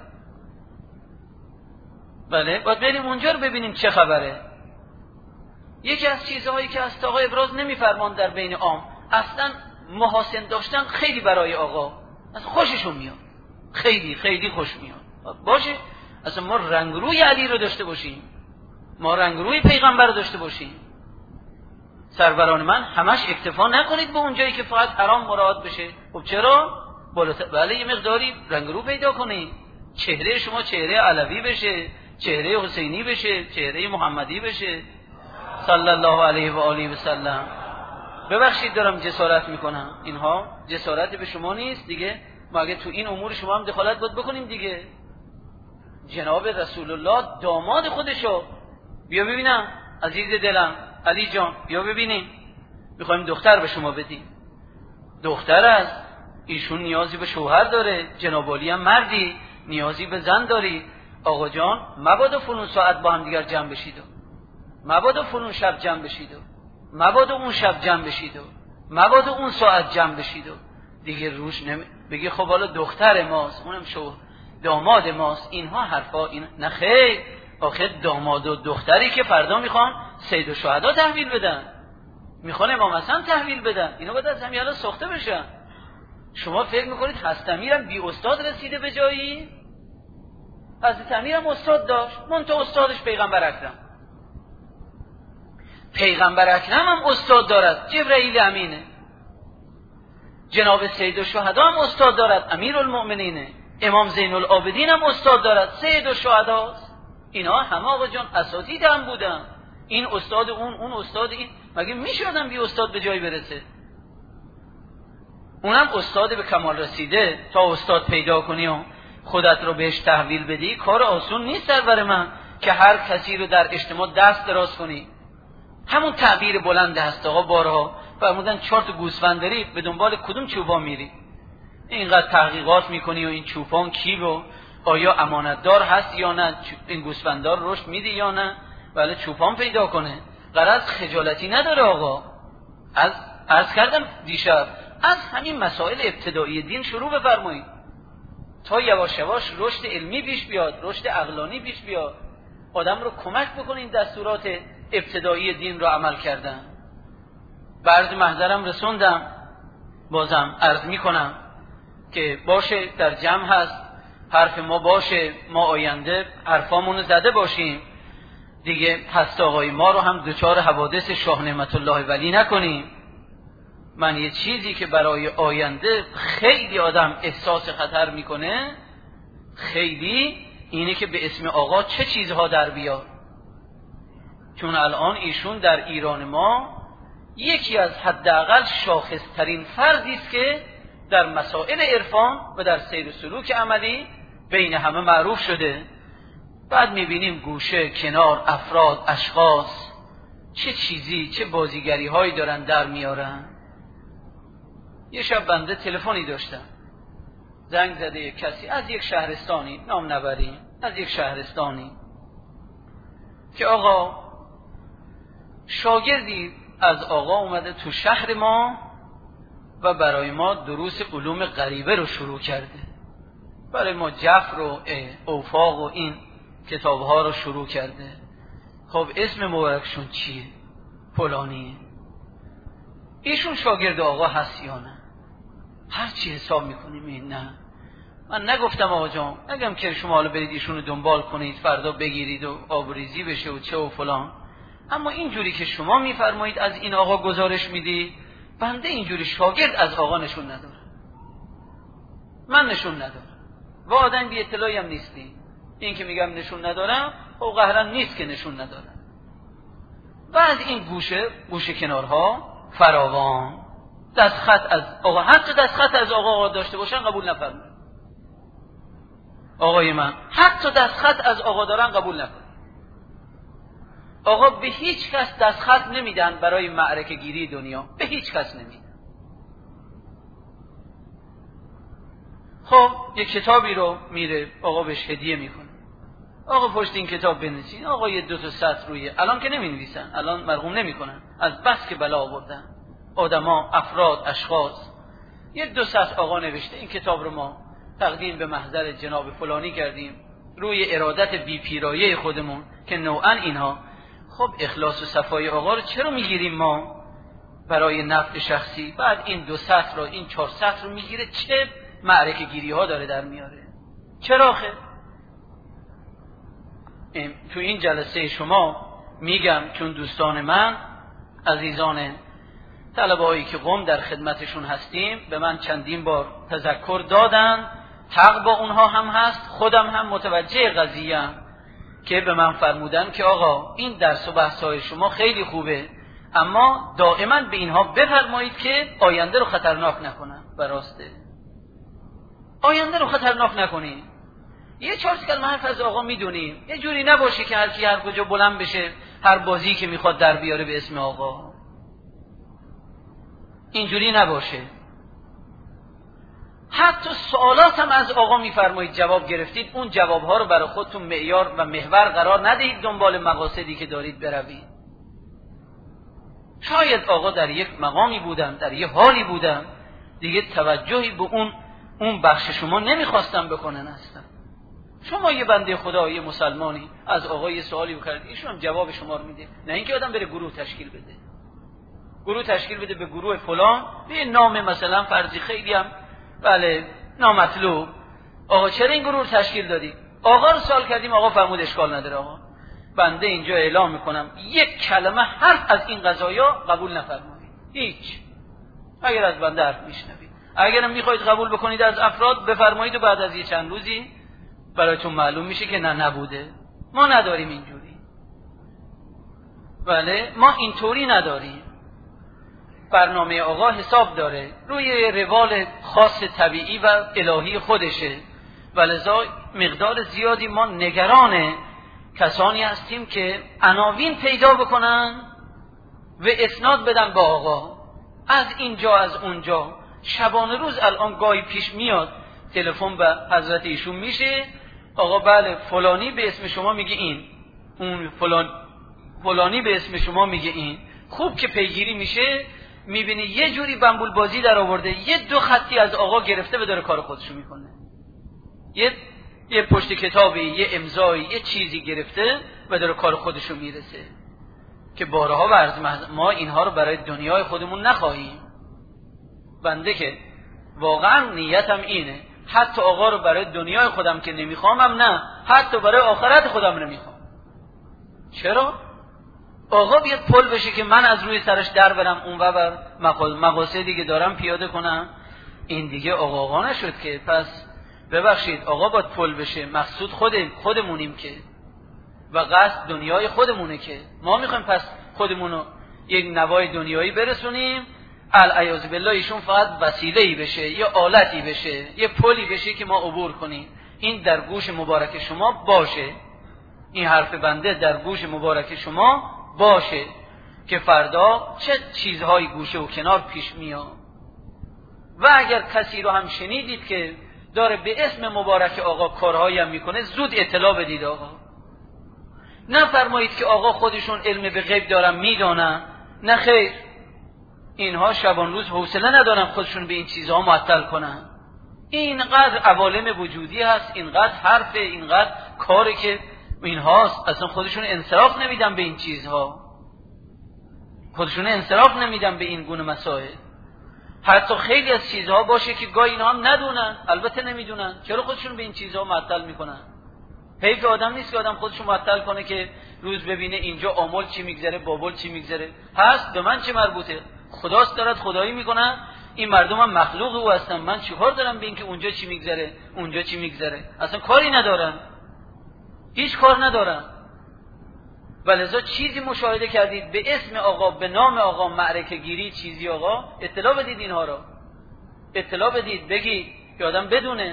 بله، باید بریم اونجا رو ببینیم چه خبره. یکی از چیزهایی که از آقا ابراز نمیفرمان در بین عام، اصلا محاسن داشتن خیلی برای آقا اصلا خوششون میاد، خیلی خیلی خوش میاد. باشه اصلا ما رنگروی علی رو داشته باشیم، ما رنگروی پیغمبر رو داشته باشیم. سروران من همش اکتفا نکنید به اونجایی که فقط حرام مراد بشه. خب چرا؟ بله یه مقداری رنگرو پیدا کنید، چهره شما چهره علوی بشه، چهره حسینی بشه، چهره محمدی بشه صلی الله علیه و آله و سلم. ببخشید دارم جسارت میکنم، اینها جسارت به شما نیست دیگه. ما اگه تو این امور شما هم دخالت باید بکنیم دیگه. جناب رسول الله داماد خودشو بیا ببینم عزیز دلم علی جان، بیا ببینیم، میخوایم دختر به شما بدیم. دختر است، ایشون نیازی به شوهر داره، جناب علی هم مردی نیازی به زن داری. آقا جان مبادا فلان ساعت با هم دیگر جمع بشید، مبادا فلان شب جمع بشید، مبادا اون شب جمع بشید، مبادا اون ساعت جمع بشید. دیگه روش بگی خب حالا دختر ماست، اونم داماد ماست، اینها حرفا این نه خیر. آخه داماد و دختری که فردا میخوان سید الشهدا تحویل بدن، میخوان امام حسن تحویل بدن، اینا باید از همین الان ساخته بشن. شما فکر میکنید حضرت امیرم بی استاد رسیده به جایی؟ حضرت امیرم استاد داشت، منتها استادش پیغمبر اکرم. پیغمبر اکرم هم استاد دارد، جبرئیل امینه. جناب سید الشهدا هم استاد دارد، امیرالمؤمنینه. امام زین العابدین هم استاد دارد، سید الشهداست. اینا همه آقا جان اساتید هم بودن. این استاد اون استاد این. مگه میشه آدم بی استاد به جایی برسه؟ اونم استاد به کمال رسیده. تا استاد پیدا کنی و خودت رو بهش تحویل بدی کار آسون نیست سرور من، که هر کسی رو در اجتماع دست دراز کنی. همون تعبیر بلند هست آقا بارها فرمودن 4 تا گوسفند داری، به دنبال کدوم چوپان میری؟ اینقدر تحقیقات میکنی و این چوپان کی و آیا امانتدار هست یا نه، این گوسفندار رشد میده یا نه، بله چوپان پیدا کنه. غرض خجالتی نداره آقا. عرض کردم دیشب از همین مسائل ابتدایی دین شروع بفرمایید تا یواش یواش رشد علمی پیش بیاد، رشد عقلانی پیش بیاد، آدم رو کمک بکنین دستورات ابتدایی دین رو عمل کردن. بعض محضرم رسوندم، بازم عرض میکنم که باشه در جمع هست، حرف ما باشه، ما آینده حرفامونو زده باشیم دیگه. هست آقای ما رو هم دوچار حوادث شاه نعمت الله ولی نکنیم. من یه چیزی که برای آینده خیلی آدم احساس خطر میکنه، خیلی اینه که به اسم آقا چه چیزها در بیاد. چون الان ایشون در ایران ما یکی از حداقل شاخصترین فردی است که در مسائل عرفان و در سیر و سلوک عملی بین همه معروف شده. بعد میبینیم گوشه کنار افراد اشخاص چه چیزی چه بازیگری هایی دارن در میارن. یه شب بنده تلفنی داشتم، زنگ زده یک کسی از یک شهرستانی، نام نبریم، از یک شهرستانی، که آقا شاگردی از آقا اومده تو شهر ما و برای ما دروس علوم غریبه رو شروع کرده، برای ما جفر و اوفاق و این کتابها رو شروع کرده. خب اسم مبارکشون چیه؟ فلانیه. ایشون شاگرد آقا هست یا نه؟ هر چی حساب میکنیم این نه. من نگفتم آقا جان، نگم که شما حالا برید ایشون رو دنبال کنید فردا بگیرید و آبریزی بشه و چه و فلان، اما اینجوری که شما میفرمایید از این آقا گزارش میدید، بنده اینجوری شاگرد از آقا نشون نداره، من نشون ندارم و آدم بی اطلاعی هم نیستی. این که میگم نشون ندارم او قهرن نیست که نشون ندارم. و از این گوشه کنارها فراوان دستخط از آقا، حتی دستخط از آقا داشته باشن قبول نفرمایید. آقای من حتی دستخط از آقا دارن قبول نکن. آقا به هیچ کس دستخط نمیدن برای معرکه گیری دنیا، به هیچ کس نمیدن. خب یک کتابی رو میره آقا بهش هدیه میکنه، آقا پشت این کتاب بنویسین. آقا یه 2 تا سطر روی، الان که نمی نویسن، الان مرقوم نمی کنن از بس که بلا آوردن آدما، افراد، اشخاص. یه 2 سطر آقا نوشته این کتاب رو ما تقدیم به محضر جناب فلانی کردیم روی ارادت بی پیرایه خودمون که نوعا اینها. خب اخلاص و صفای آقا رو چرا میگیریم ما؟ برای نفع شخصی. بعد این 2 سطر رو، این 4 سطر رو میگیره، چه معرکه گیری ها داره در میاره. چرا خیر؟ تو این جلسه شما میگم چون دوستان من عزیزان طلبه هایی که قم در خدمتشون هستیم به من چندین بار تذکر دادن، حق با اونها هم هست، خودم هم متوجه قضیه‌ام که به من فرمودن که آقا این درس و بحث‌های شما خیلی خوبه، اما دائما به اینها بفرمایید که آینده رو خطرناک نکنن. و راسته، آینده رو خطرناک نکنید. یه 4 کلمه حرف از آقا میدونیم، یه جوری نباشه که هر کی هر کجا بلند بشه هر بازی که میخواد در بیاره به اسم آقا. اینجوری نباشه. حتی سوالات هم از آقا میفرمایید جواب گرفتید، اون جوابها رو برای خودتون معیار و محور قرار ندهید، دنبال مقاصدی که دارید بروید. شاید آقا در یک مقامی بودن، در یک حالی بودن، دیگه توجهی به اون بخش شما نمیخواستن بکنن اصلا. شما یه بنده خدا، یه مسلمانی از آقا یه سوالی بکردید، ایشون هم جواب شما رو میده. نه اینکه آدم بره گروه تشکیل بده، گروه تشکیل بده به گروه فلان، به نام مثلا فرضی خیلی هم بله نامطلوب. آقا چرا این گروه تشکیل دادی؟ آقا رو سوال کردیم، آقا فرمود اشکال نداره، آقا بنده اینجا اعلام میکنم یک کلمه حرف از این قضایا قبول نفرمایید، هیچ. اگر از بنده حرف میشنوید، اگر میخواید قبول بکنید از افراد بفرمایید و بعد از یه چند روزی برایتون معلوم میشه که نه نبوده. ما نداریم اینجوری. بله ما اینطوری نداریم. برنامه آقا حساب داره، روی روال خاص طبیعی و الهی خودشه، ولذا مقدار زیادی ما نگران کسانی هستیم که عناوین پیدا بکنن و اسناد بدن با آقا، از اینجا از اونجا. شبانه روز الان گاهی پیش میاد تلفن به حضرت ایشون میشه، آقا بله فلانی به اسم شما میگه این، اون فلانی به اسم شما میگه این. خوب که پیگیری میشه میبینی یه جوری بمبول بازی در آورده، یه 2 خطی از آقا گرفته و داره کار خودشو میکنه، یه پشت کتابی، یه امضایی، یه چیزی گرفته و داره کار خودشو میرسه. که بارها ورز ما اینها رو برای دنیای خودمون نخواهیم. بنده که واقعا نیتم اینه، حتی آقا رو برای دنیای خودم که نمیخوامم، نه حتی برای آخرت خودم نمیخوام. چرا؟ آقا بیاد پل بشه که من از روی سرش در برم اون و بر مقاصدی که دارم پیاده کنم، این دیگه آقا نشد که. پس ببخشید آقا باید پل بشه، مقصود خودمونیم که، و قصد دنیای خودمونه که ما میخوایم پس خودمونو یک نوای دنیایی برسونیم، العیاذ بالله ایشون فقط وسیله‌ای بشه، یه آلتی بشه، یه پلی بشه که ما عبور کنیم. این در گوش مبارک شما باشه، این حرف بنده در گوش مبارک شما باشه که فردا چه چیزهایی گوشه و کنار پیش میاد. و اگر کسی رو هم شنیدید که داره به اسم مبارک آقا کارهایی هم میکنه، زود اطلاع بدید آقا. نه فرمایید که آقا خودشون علم به غیب دارن میدانن، نه خیر، اینها شبان روز حوصله ندارن خودشون به این چیزها معطل کنن. اینقدر عوالم وجودی هست، اینقدر حرفه، اینقدر کاره که اینهاست، اصلا خودشون انصراف نمیدن به این چیزها، خودشون انصراف نمیدن به این گونه مسائل. حتی خیلی از چیزها باشه که گاهی اینا هم ندونن، البته نمیدونن، چرا خودشون به این چیزها معطل میکنن؟ حیف آدم نیست که آدم خودشون معطل کنه که روز ببینه اینجا آمل چی میگذره، بابل چی میگذره، هست به من چه مربوطه؟ خداست دارد خدایی میکنن، این مردم هم مخلوق او هستن، من چیکار دارم به این که اونجا چی میگذره اونجا چی میگذره؟ اصلا کاری ندارن، هیچ کار ندارن. ولذا چیزی مشاهده کردید به اسم آقا، به نام آقا، معرکه گیری چیزی آقا، اطلاع بدید، اینها رو اطلاع بدید، بگید که آدم بدونه.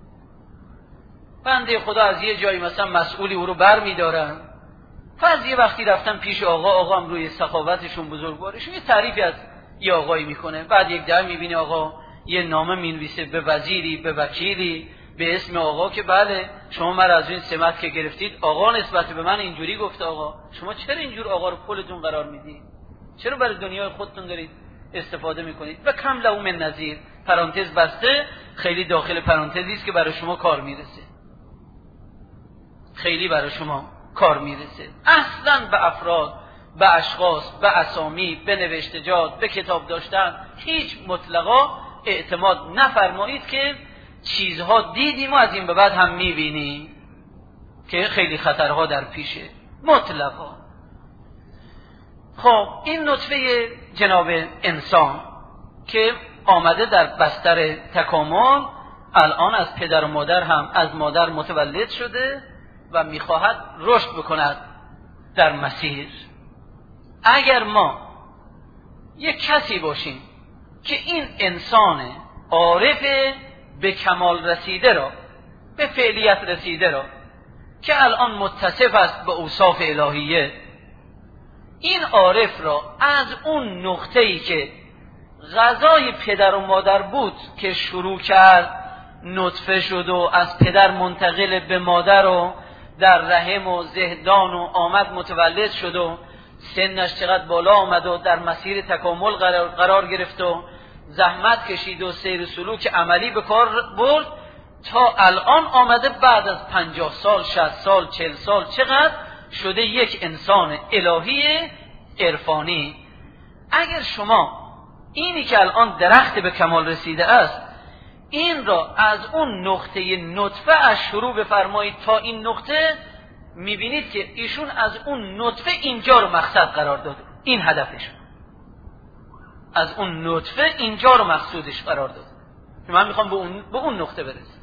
بنده خدا از یه جایی مثلا مسئولی او رو بر میدارن، فرض یه وقتی رفتن پیش آقا هم روی سخاوتشون بزرگوارشون یه تعریفی از یه آقایی میکنه، بعد یک در میبینه آقا یه نامه مینویسه به وزیری، به وکیلی، به اسم آقا که بله شما مرا از این سمت که گرفتید آقا نسبت به من اینجوری گفت. آقا شما چرا اینجور آقا رو پلتون قرار میدید؟ چرا برای دنیای خودتون دارید استفاده میکنید؟ و کم له من نظیر، پرانتز بسته، خیلی داخل پرانتزی است که برای شما کار میرسه، خیلی برای شما کار میرسه. اصلا به افراد، به اشخاص، به اسامی، به نوشتجات، به کتاب داشتن هیچ مطلقا اعتماد نفرمایید که چیزها دیدیم و از این به بعد هم میبینیم که خیلی خطرها در پیشه، مطلقا. خب این نطفه جناب انسان که آمده در بستر تکامل، الان از پدر و مادر هم از مادر متولد شده و میخواهد رشد بکند در مسیر. اگر ما یک کسی باشیم که این انسان عارف به کمال رسیده را، به فعلیت رسیده را که الان متصف است به اوصاف الهیه، این عارف را از اون نقطه‌ای که غذای پدر و مادر بود که شروع کرد نطفه شد و از پدر منتقل به مادر و در رحم و زهدان و آمد متولد شد و سنش چقدر بالا آمد و در مسیر تکامل قرار گرفت و زحمت کشید و سیر سلوک عملی به کار برد تا الان آمده بعد از 50 سال 60 سال 40 سال چقدر شده یک انسان الهی عرفانی. اگر شما اینی که الان درخت به کمال رسیده است این را از اون نقطه نطفه از شروع بفرمایید تا این نقطه، میبینید که ایشون از اون نطفه اینجا رو مقصد قرار داده، این هدفش، از اون نطفه اینجا رو مقصودش قرار داده. من میخوام به اون نقطه برسم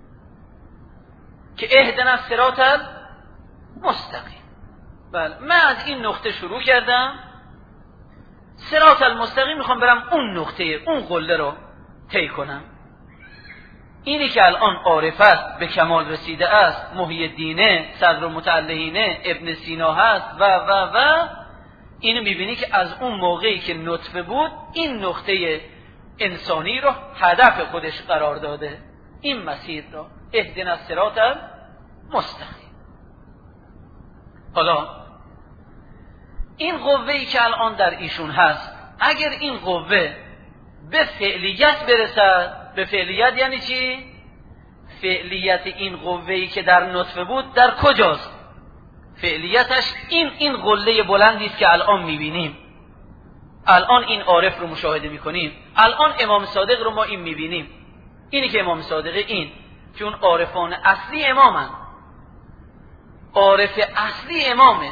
که اهدنا الصراط المستقیم. بله، من از این نقطه شروع کردم، صراط المستقیم میخوام برم اون نقطه، اون قله رو طی کنم. اینی که الان عارف است، به کمال رسیده است، محی الدینه، صدر متعلهینه، ابن سینا هست و اینو میبینی که از اون موقعی که نطفه بود این نقطه انسانی رو هدف خودش قرار داده، این مسیر رو اهدنا الصراط المستقیم. حالا این قوه‌ای که الان در ایشون هست، اگر این قوه به فعلیت برسد، به فعلیت یعنی چی؟ فعلیت این قوه‌ای که در نطفه بود در کجاست؟ فعلیتش این قله بلندی است که الان میبینیم، الان این عارف رو مشاهده میکنیم، الان امام صادق رو ما این میبینیم. اینی که امام صادق، این چون عارفان اصلی امامن، عارف اصلی امامه،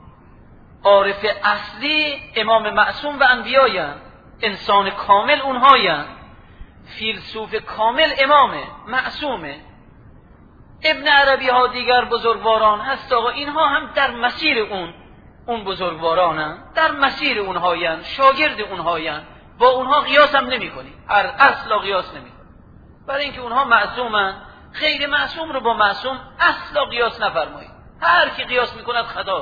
عارف اصلی امام معصوم و انبیاین، انسان کامل اونهاین، فیلسوف کامل امامه، معصومه. ابن عربی ها دیگر بزرگواران هست آقا، اینها هم در مسیر اون بزرگوارانن، در مسیر اونهاین، شاگرد اونهاین، با اونها قیاس هم نمی کنی، اصلا قیاس نمی کنی، برای اینکه اونها معصومن. غیر معصوم رو با معصوم اصلا قیاس نفرمایید، هر کی قیاس میکند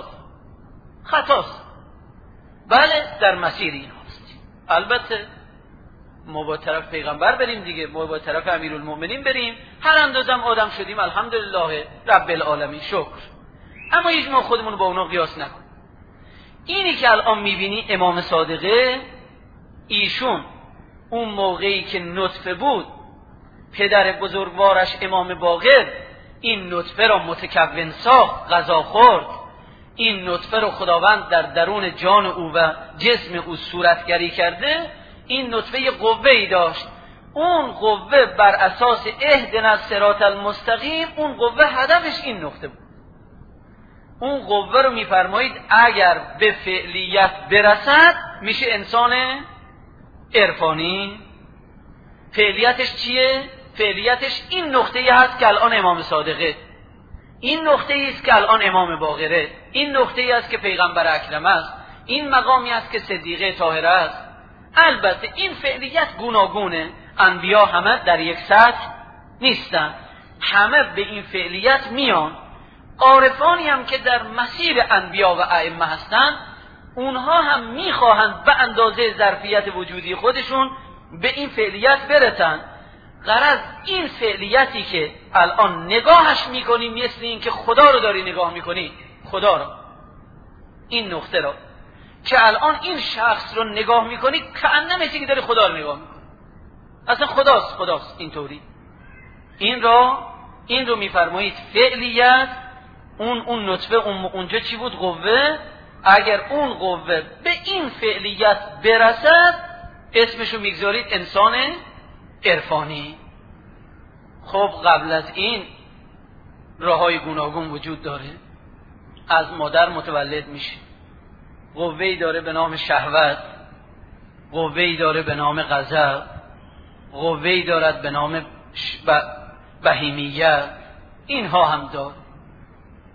خطاست. بله، در مسیر این هست. البته ما با طرف پیغمبر بریم دیگه، ما با طرف امیرالمؤمنین بریم، هر اندازم آدم شدیم الحمدلله رب العالمین، شکر. اما هیچ ما خودمون با اونا قیاس نکنیم. اینی که الان میبینی امام صادقه، ایشون اون موقعی که نطفه بود، پدر بزرگوارش امام باقر این نطفه را متکون ساخت، غذا خورد، این نطفه را خداوند در درون جان او و جسم او صورتگری کرده. این نطفه یه قوه‌ای داشت، اون قوه بر اساس اهدنا الصراط المستقیم، اون قوه هدفش این نقطه بود. اون قوه رو میفرمایید اگر به فعلیت برسد میشه انسان عرفانی. فعلیتش چیه؟ فعلیتش این نقطه‌ای هست که الان امام صادقه، این نقطه‌ای است که الان امام باقره، این نقطه‌ای است که پیغمبر اکرم است، این مقامی است که صدیقه طاهره است. البته این فعلیت گوناگونه، انبیا همه در یک سطح نیستن، همه به این فعلیت میان. عارفانی هم که در مسیر انبیا و ائمه هستند، اونها هم میخواهند به اندازه ظرفیت وجودی خودشون به این فعلیت برسن. غرض این فعلیتی که الان نگاهش میکنی مثل این که خدا رو داری نگاه میکنی، خدا رو، این نقطه رو که الان این شخص رو نگاه میکنی کأنه مثل که داری خدا رو نگاه میکنی، اصلا خداست اینطوری. این رو میفرمایید فعلیت، اون نطفه اونجا چی بود؟ قوه. اگر اون قوه به این فعلیت برسد اسمشو میگذارید انسان عرفانی. خب قبل از این راههای گوناگون وجود داره. از مادر متولد میشه، قوه‌ای داره به نام شهوت، قوه‌ای داره به نام غضب، قوه‌ای دارد به نام بهیمیت، اینها هم داره.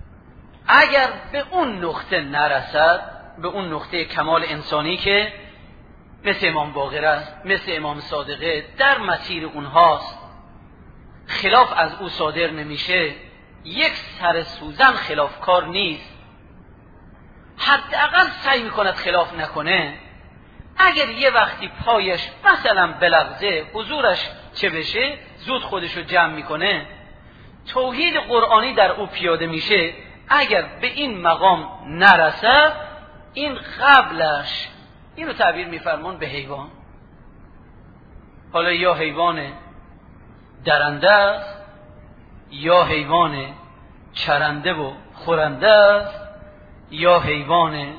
اگر به اون نقطه نرسد، به اون نقطه کمال انسانی که مثل امام باقر است، مثل امام صادقه، در مسیر اونهاست، خلاف از او صادر نمیشه، یک سر سوزن خلافکار نیست، حداقل سعی میکند خلاف نکنه. اگر یه وقتی پایش مثلا بلغزه، حضورش چه بشه، زود خودشو جمع میکنه، توحید قرآنی در او پیاده میشه. اگر به این مقام نرسه، این قبلش، اینو تعبیر میفرمان به حیوان، حالا یا حیوان درنده است، یا حیوان چرنده و خورنده است، یا حیوان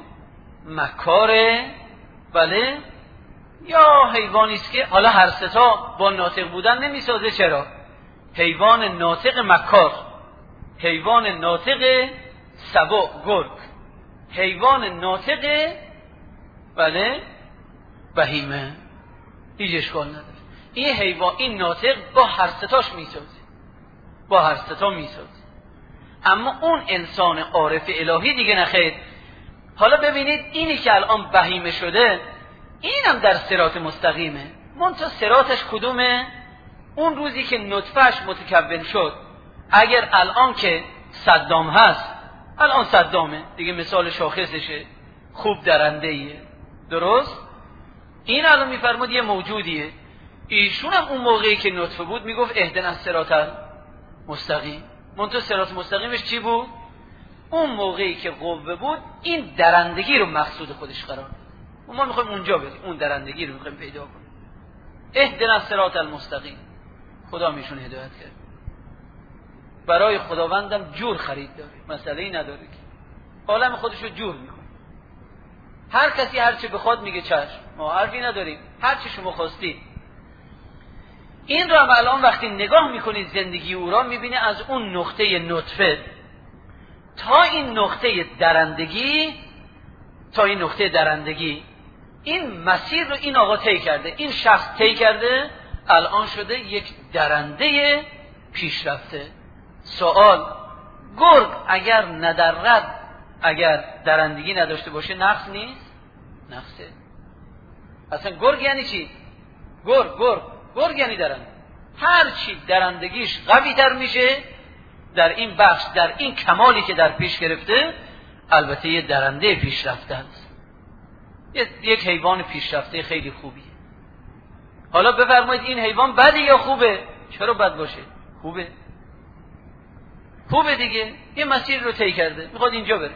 مکاره، بله، یا حیوانی است که حالا هر ستا با ناطق بودن نمیسازه. چرا؟ حیوان ناطق مکار، حیوان ناطق سبع گرگ، حیوان ناطق بله بهیمه، هیچ اشکال نداره. این حیوان، این ناطق با هر ستاش میسازه، با هر ستا میسازه. اما اون انسان عارف الهی دیگه نخیر. حالا ببینید اینی که الان بهیمه شده، اینم در صراط مستقیمه، منتها صراطش کدومه؟ اون روزی که نطفهش متکون شد. اگر الان که صدام هست، الان صدامه دیگه، مثال شاخصشه، خوب درندهیه، درست؟ این الان میفرمود یه موجودیه. ایشون هم اون موقعی که نطفه بود میگفت اهدنا الصراط المستقیم. منتها صراط مستقیمش چی بود؟ اون موقعی که قوه بود، این درندگی رو مقصود خودش قرار داد. ما میخوایم اونجا بریم، اون درندگی رو میخوایم پیدا کنیم. اهدنا الصراط المستقیم. خدا میشون هدایت کرد. برای خداوندم جور خرید داره، مسئله‌ای نداره که عالم خودشو جور میکنه. هر کسی هر چه بخواد میگه چشم، ما حرفی نداریم، هر چی شما خواستید. این رو هم الان وقتی نگاه میکنید زندگی او را، میبینی از اون نقطه نطفه تا این نقطه درندگی، تا این نقطه درندگی، این مسیر رو این آقا طی کرده، این شخص طی کرده، الان شده یک درنده پیشرفته. سوال، گرگ اگر ندرد، اگر درندگی نداشته باشه نقص نیست؟ نقصه. اصلا گرگ یعنی چی؟ گرگ یعنی درنده. هر چی درندگیش قوی تر میشه در این بخش، در این کمالی که در پیش گرفته، البته یه درنده پیشرفته است، یک حیوان پیشرفته خیلی خوبیه. حالا بفرمایید این حیوان بده یا خوبه؟ چرا بد باشه؟ خوبه دیگه، یه مسیر رو طی کرده، میخواد اینجا بره.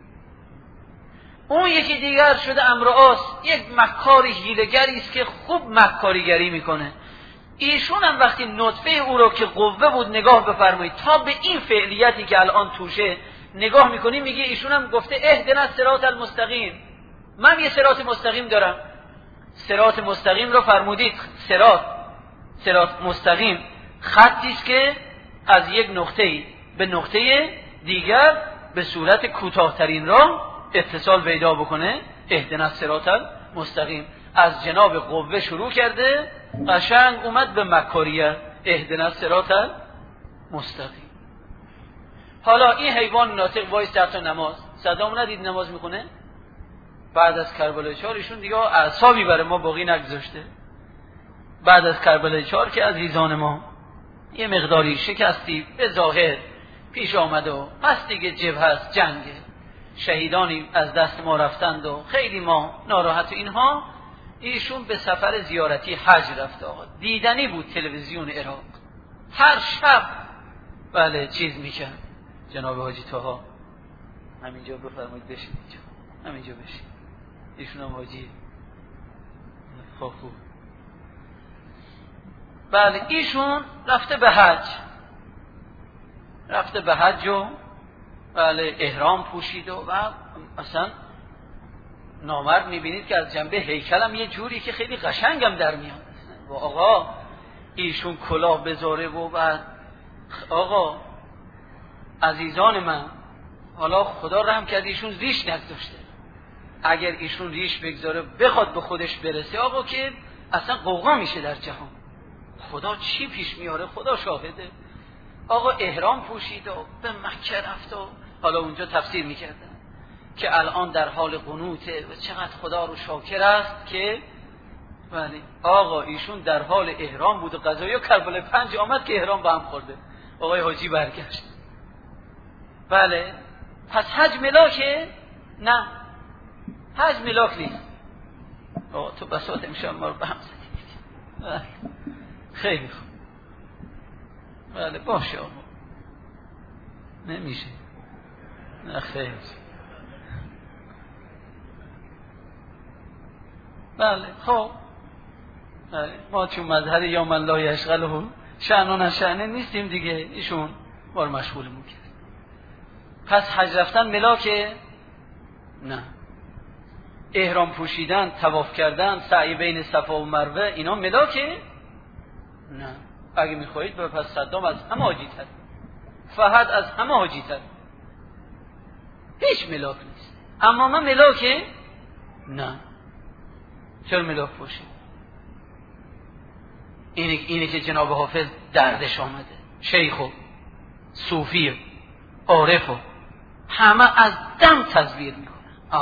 اون یکی دیگر شده امرآس، یک مکاری حیله‌گری است که خوب مکاریگری میکنه. ایشون هم وقتی نطفه او رو که قوه بود نگاه بفرمایید تا به این فعلیتی که الان توشه نگاه میکنی، میگه ایشون هم گفته اهدنا الصراط المستقیم، من یه صراط مستقیم دارم. صراط مستقیم رو فرمودید، صراط مستقیم خطی است که از یک نقطه به نقطه دیگر به صورت کوتاه‌ترین راه اتصال پیدا بکنه. اهدنا الصراط المستقیم از جناب قوه شروع کرده، قشنگ اومد به مکاریه، اهدنا الصراط المستقیم. حالا این حیوان ناطق وایس حتی نماز، صدام ندید نماز میخونه؟ بعد از کربلای 4 ایشون دیگه اعصابی برای ما باقی نگذاشته. بعد از کربلای 4 که عزیزان ما یه مقداری شکستی به ظاهر پیش آمده و پس دیگه جبهه است، جنگه، شهیدانی از دست ما رفتند و خیلی ما ناراحت و اینها. ایشون به سفر زیارتی حج رفته. آقا دیدنی بود تلویزیون عراق، هر شب بله چیز میکرد. جناب حاجی طاها همینجا بفرمایید بشید، همینجا بشید. ایشون هم حاجی خوب. بله ایشون رفته به حج و بله احرام پوشید و اصلا نامرد میبینید که از جنبه هیکل هم یه جوری که خیلی قشنگم در میاد. و آقا ایشون کلاه بذاره و بعد آقا عزیزان من، حالا خدا رحم کرد ایشون ریش نگذاشته. اگر ایشون ریش بگذاره بخواد به خودش برسه آقا که اصلا قوقا میشه در جهان. خدا چی پیش میاره؟ خدا شاهده. آقا احرام پوشید و به مکه رفت و حالا اونجا تفسیر میکردن که الان در حال قنوته و چقدر خدا رو شاکر است که بله آقا ایشون در حال احرام بود و قضایی کربلای 5 آمد که احرام با هم خورده. آقای حاجی برگشت. بله پس حج ملاکه؟ نه حج ملاک نیست. آقا تو بساط امشب ما رو به هم زدید. خیلی خوب. بله باشه آقا نمیشه. نه خیر. بله خب بله. ما چون مظهر یا من لا یشغله شأن شأنه نیستیم دیگه، ایشون بار مشغولمون کرد. پس حج رفتن ملاکه؟ نه. احرام پوشیدن، طواف کردن، سعی بین صفا و مروه اینا ملاکه؟ نه. اگه میخواهید پس صدام از همه حاجی تر، فهد از همه حاجی تر، هیچ ملاک نیست. اما من ملاکه؟ نه. چرا ملاک باشه؟ اینه که جناب حافظ دردش آمده، شیخ و صوفی و عارف و همه از دم تصویر میکنن.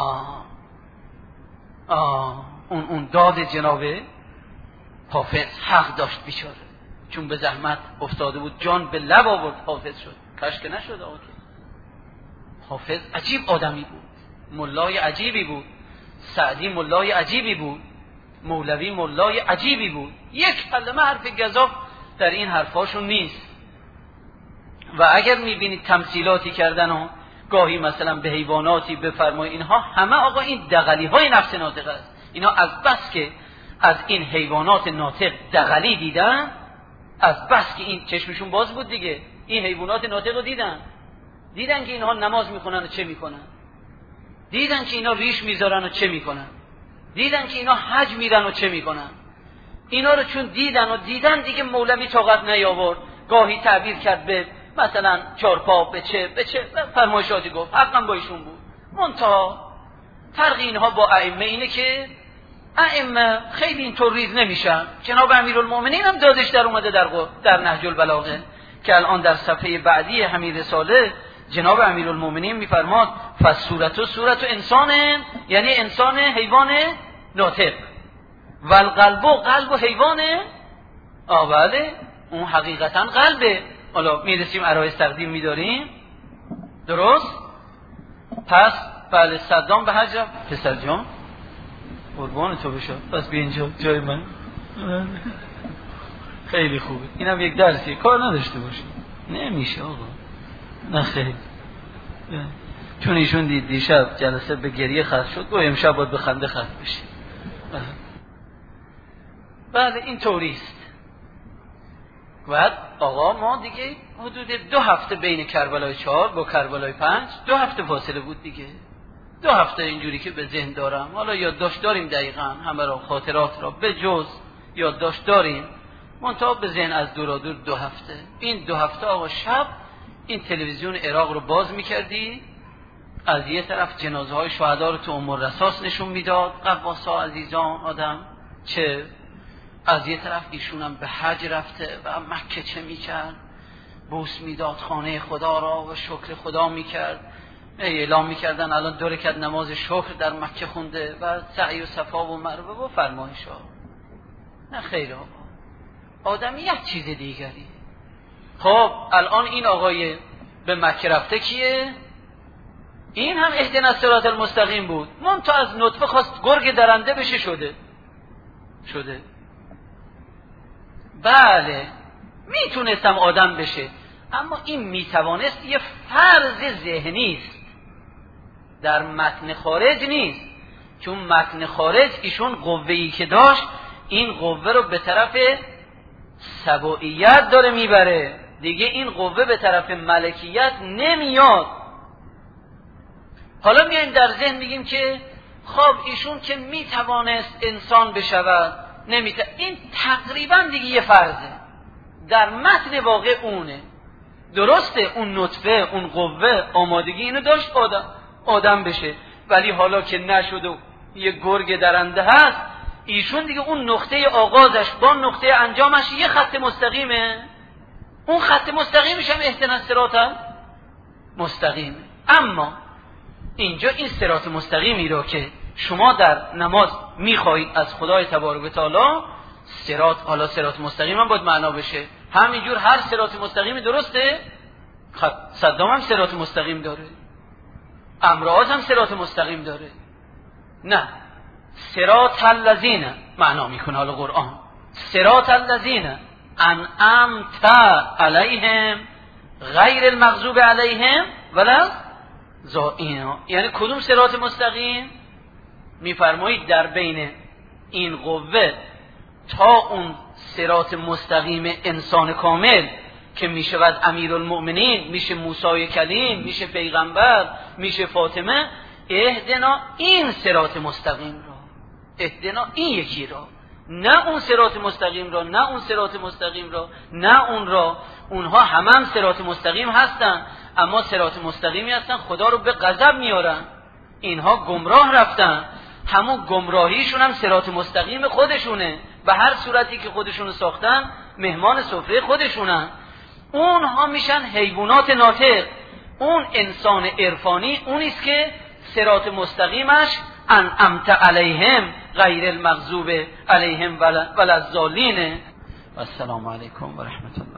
اون داد جناب حافظ حق داشت بیچاره، چون به زحمت افتاده بود جان به لب آورد حافظ شد. کاش نشد. حافظ عجیب آدمی بود، ملای عجیبی بود، سعدی ملای عجیبی بود، مولوی ملای عجیبی بود. یک کلمه حرف گزاف در این حرفاشون نیست. و اگر میبینید تمثیلاتی کردن و گاهی مثلا به حیواناتی بفرمای، اینها همه آقا این دغلی های نفس ناطق است. اینا از بس که از این حیوانات ناطق دغلی دیدن، از بس که این چشمشون باز بود دیگه، این حیوانات ناطق رو دیدن که اینها نماز میخونن و چه میکنن، دیدن که اینا ریش میذارن و چه میکنن، دیدن که اینا حج میرن و چه میکنن. اینا رو چون دیدن دیگه مولوی طاقت نیاورد، گاهی تعبیر کرد به مثلا چارپا به چه فرمایشاتی گفت، حقا با ایشون بود. منتها فرق اینها با ائمه اینه که ائمه خیلی اینطور ریز نمیشن. جناب امیرالمومنین هم دادش در اومده در نهج البلاغه که الان در صفحه بعدی همین رساله جناب امیرالمومنین میفرماد فالصورت انسان، یعنی انسان حیوان ناطق، والقلب قلب حیوان. بله اون حقیقتا قلبه. حالا میرسیم عرایض تقدیم میداریم، درست؟ پس بله صدام به حج رفت. پسر جان قربان تو بشم، پس بیا اینجا جای من. خیلی خوبه. اینم یک درسیه، کار نداشته باشی نمیشه آقا. نه خیلی، چون ایشون دید دیشب جلسه به گریه ختم شد، گویا امشب باید به خنده ختم بشه. بله این طوریست. بعد آقا ما دیگه حدود 2 هفته بین کربلای 4 با کربلای 5 2 هفته فاصله بود دیگه. 2 هفته اینجوری که به ذهن دارم، حالا یادداشت داریم دقیقاً همه را، خاطرات را به جز یادداشت داریم، منتها به ذهن از دور 2 هفته. این 2 هفته آقا شب این تلویزیون عراق رو باز می‌کردی، از یه طرف جنازه های شهدا رو تو ام الرصاص نشون میداد، قواسا عزیزان آدم چه، از یه طرف ایشونم به حج رفته و مکه چه میکرد، بوس میداد خانه خدا را و شکر خدا میکرد، اعلام میکردن الان 2 رکعت نماز شکر در مکه خونده و سعی و صفا و مروه و فرمایشات. نه خیر آقا، آدمیت چیز دیگری. خب الان این آقای به مکه رفته کیه؟ این هم اهدنا الصراط المستقیم بود، منتها از نطفه خواست گرگ درنده بشه، شده. بله میتونستم آدم بشه، اما این میتوانست یه فرض ذهنی است، در متن خارج نیست. چون متن خارج ایشون قوه‌ای که داشت، این قوه رو به طرف سبوعیت داره میبره دیگه، این قوه به طرف ملکیت نمیاد. حالا میایم در ذهن میگیم که خب ایشون که میتوانست انسان بشود، این تقریبا دیگه یه فرضه، در متن واقع اونه. درسته اون نطفه، اون قوه، آمادگی اینو داشت آدم بشه، ولی حالا که نشد و یه گرگ درنده هست، ایشون دیگه اون نقطه آغازش با نقطه انجامش یه خط مستقیمه، اون خط مستقیمش هم اهدنا الصراط مستقیمه. اما اینجا این صراط مستقیمی رو که شما در نماز میخواهید از خدای تبارک و تعالی، حالا صراط مستقیم هم باید معنا بشه. همینجور هر صراط مستقیمی درسته، صدام هم صراط مستقیم داره، امراض هم صراط مستقیم داره. نه، صراط الذین معنا میکنه حالا قرآن، صراط الذین انعمت علیهم غیر المغضوب علیهم ولا ضالین. یعنی کدوم صراط مستقیم؟ میفرمایید در بین این قوه تا اون صراط مستقیم انسان کامل که میشود امیرالمؤمنین، میشه موسی کلیم، میشه پیغمبر، میشه فاطمه، اهدنا این صراط مستقیم را، اهدنا این یکی را، نه اون صراط مستقیم را، نه اون صراط مستقیم را، نه اون را. اونها هم صراط مستقیم هستن، اما صراط مستقیمی هستن خدا رو به غضب میارن. اینها گمراه رفتن، همون گمراهیشون هم صراط مستقیم خودشونه، به هر صورتی که خودشونو ساختن مهمان سفره خودشونن. اونها میشن حیوانات ناطق. اون انسان عرفانی اونیست که صراط مستقیمش انعمت علیهم غیر المغضوب علیهم ولا الضالین. و السلام علیکم و رحمت الله.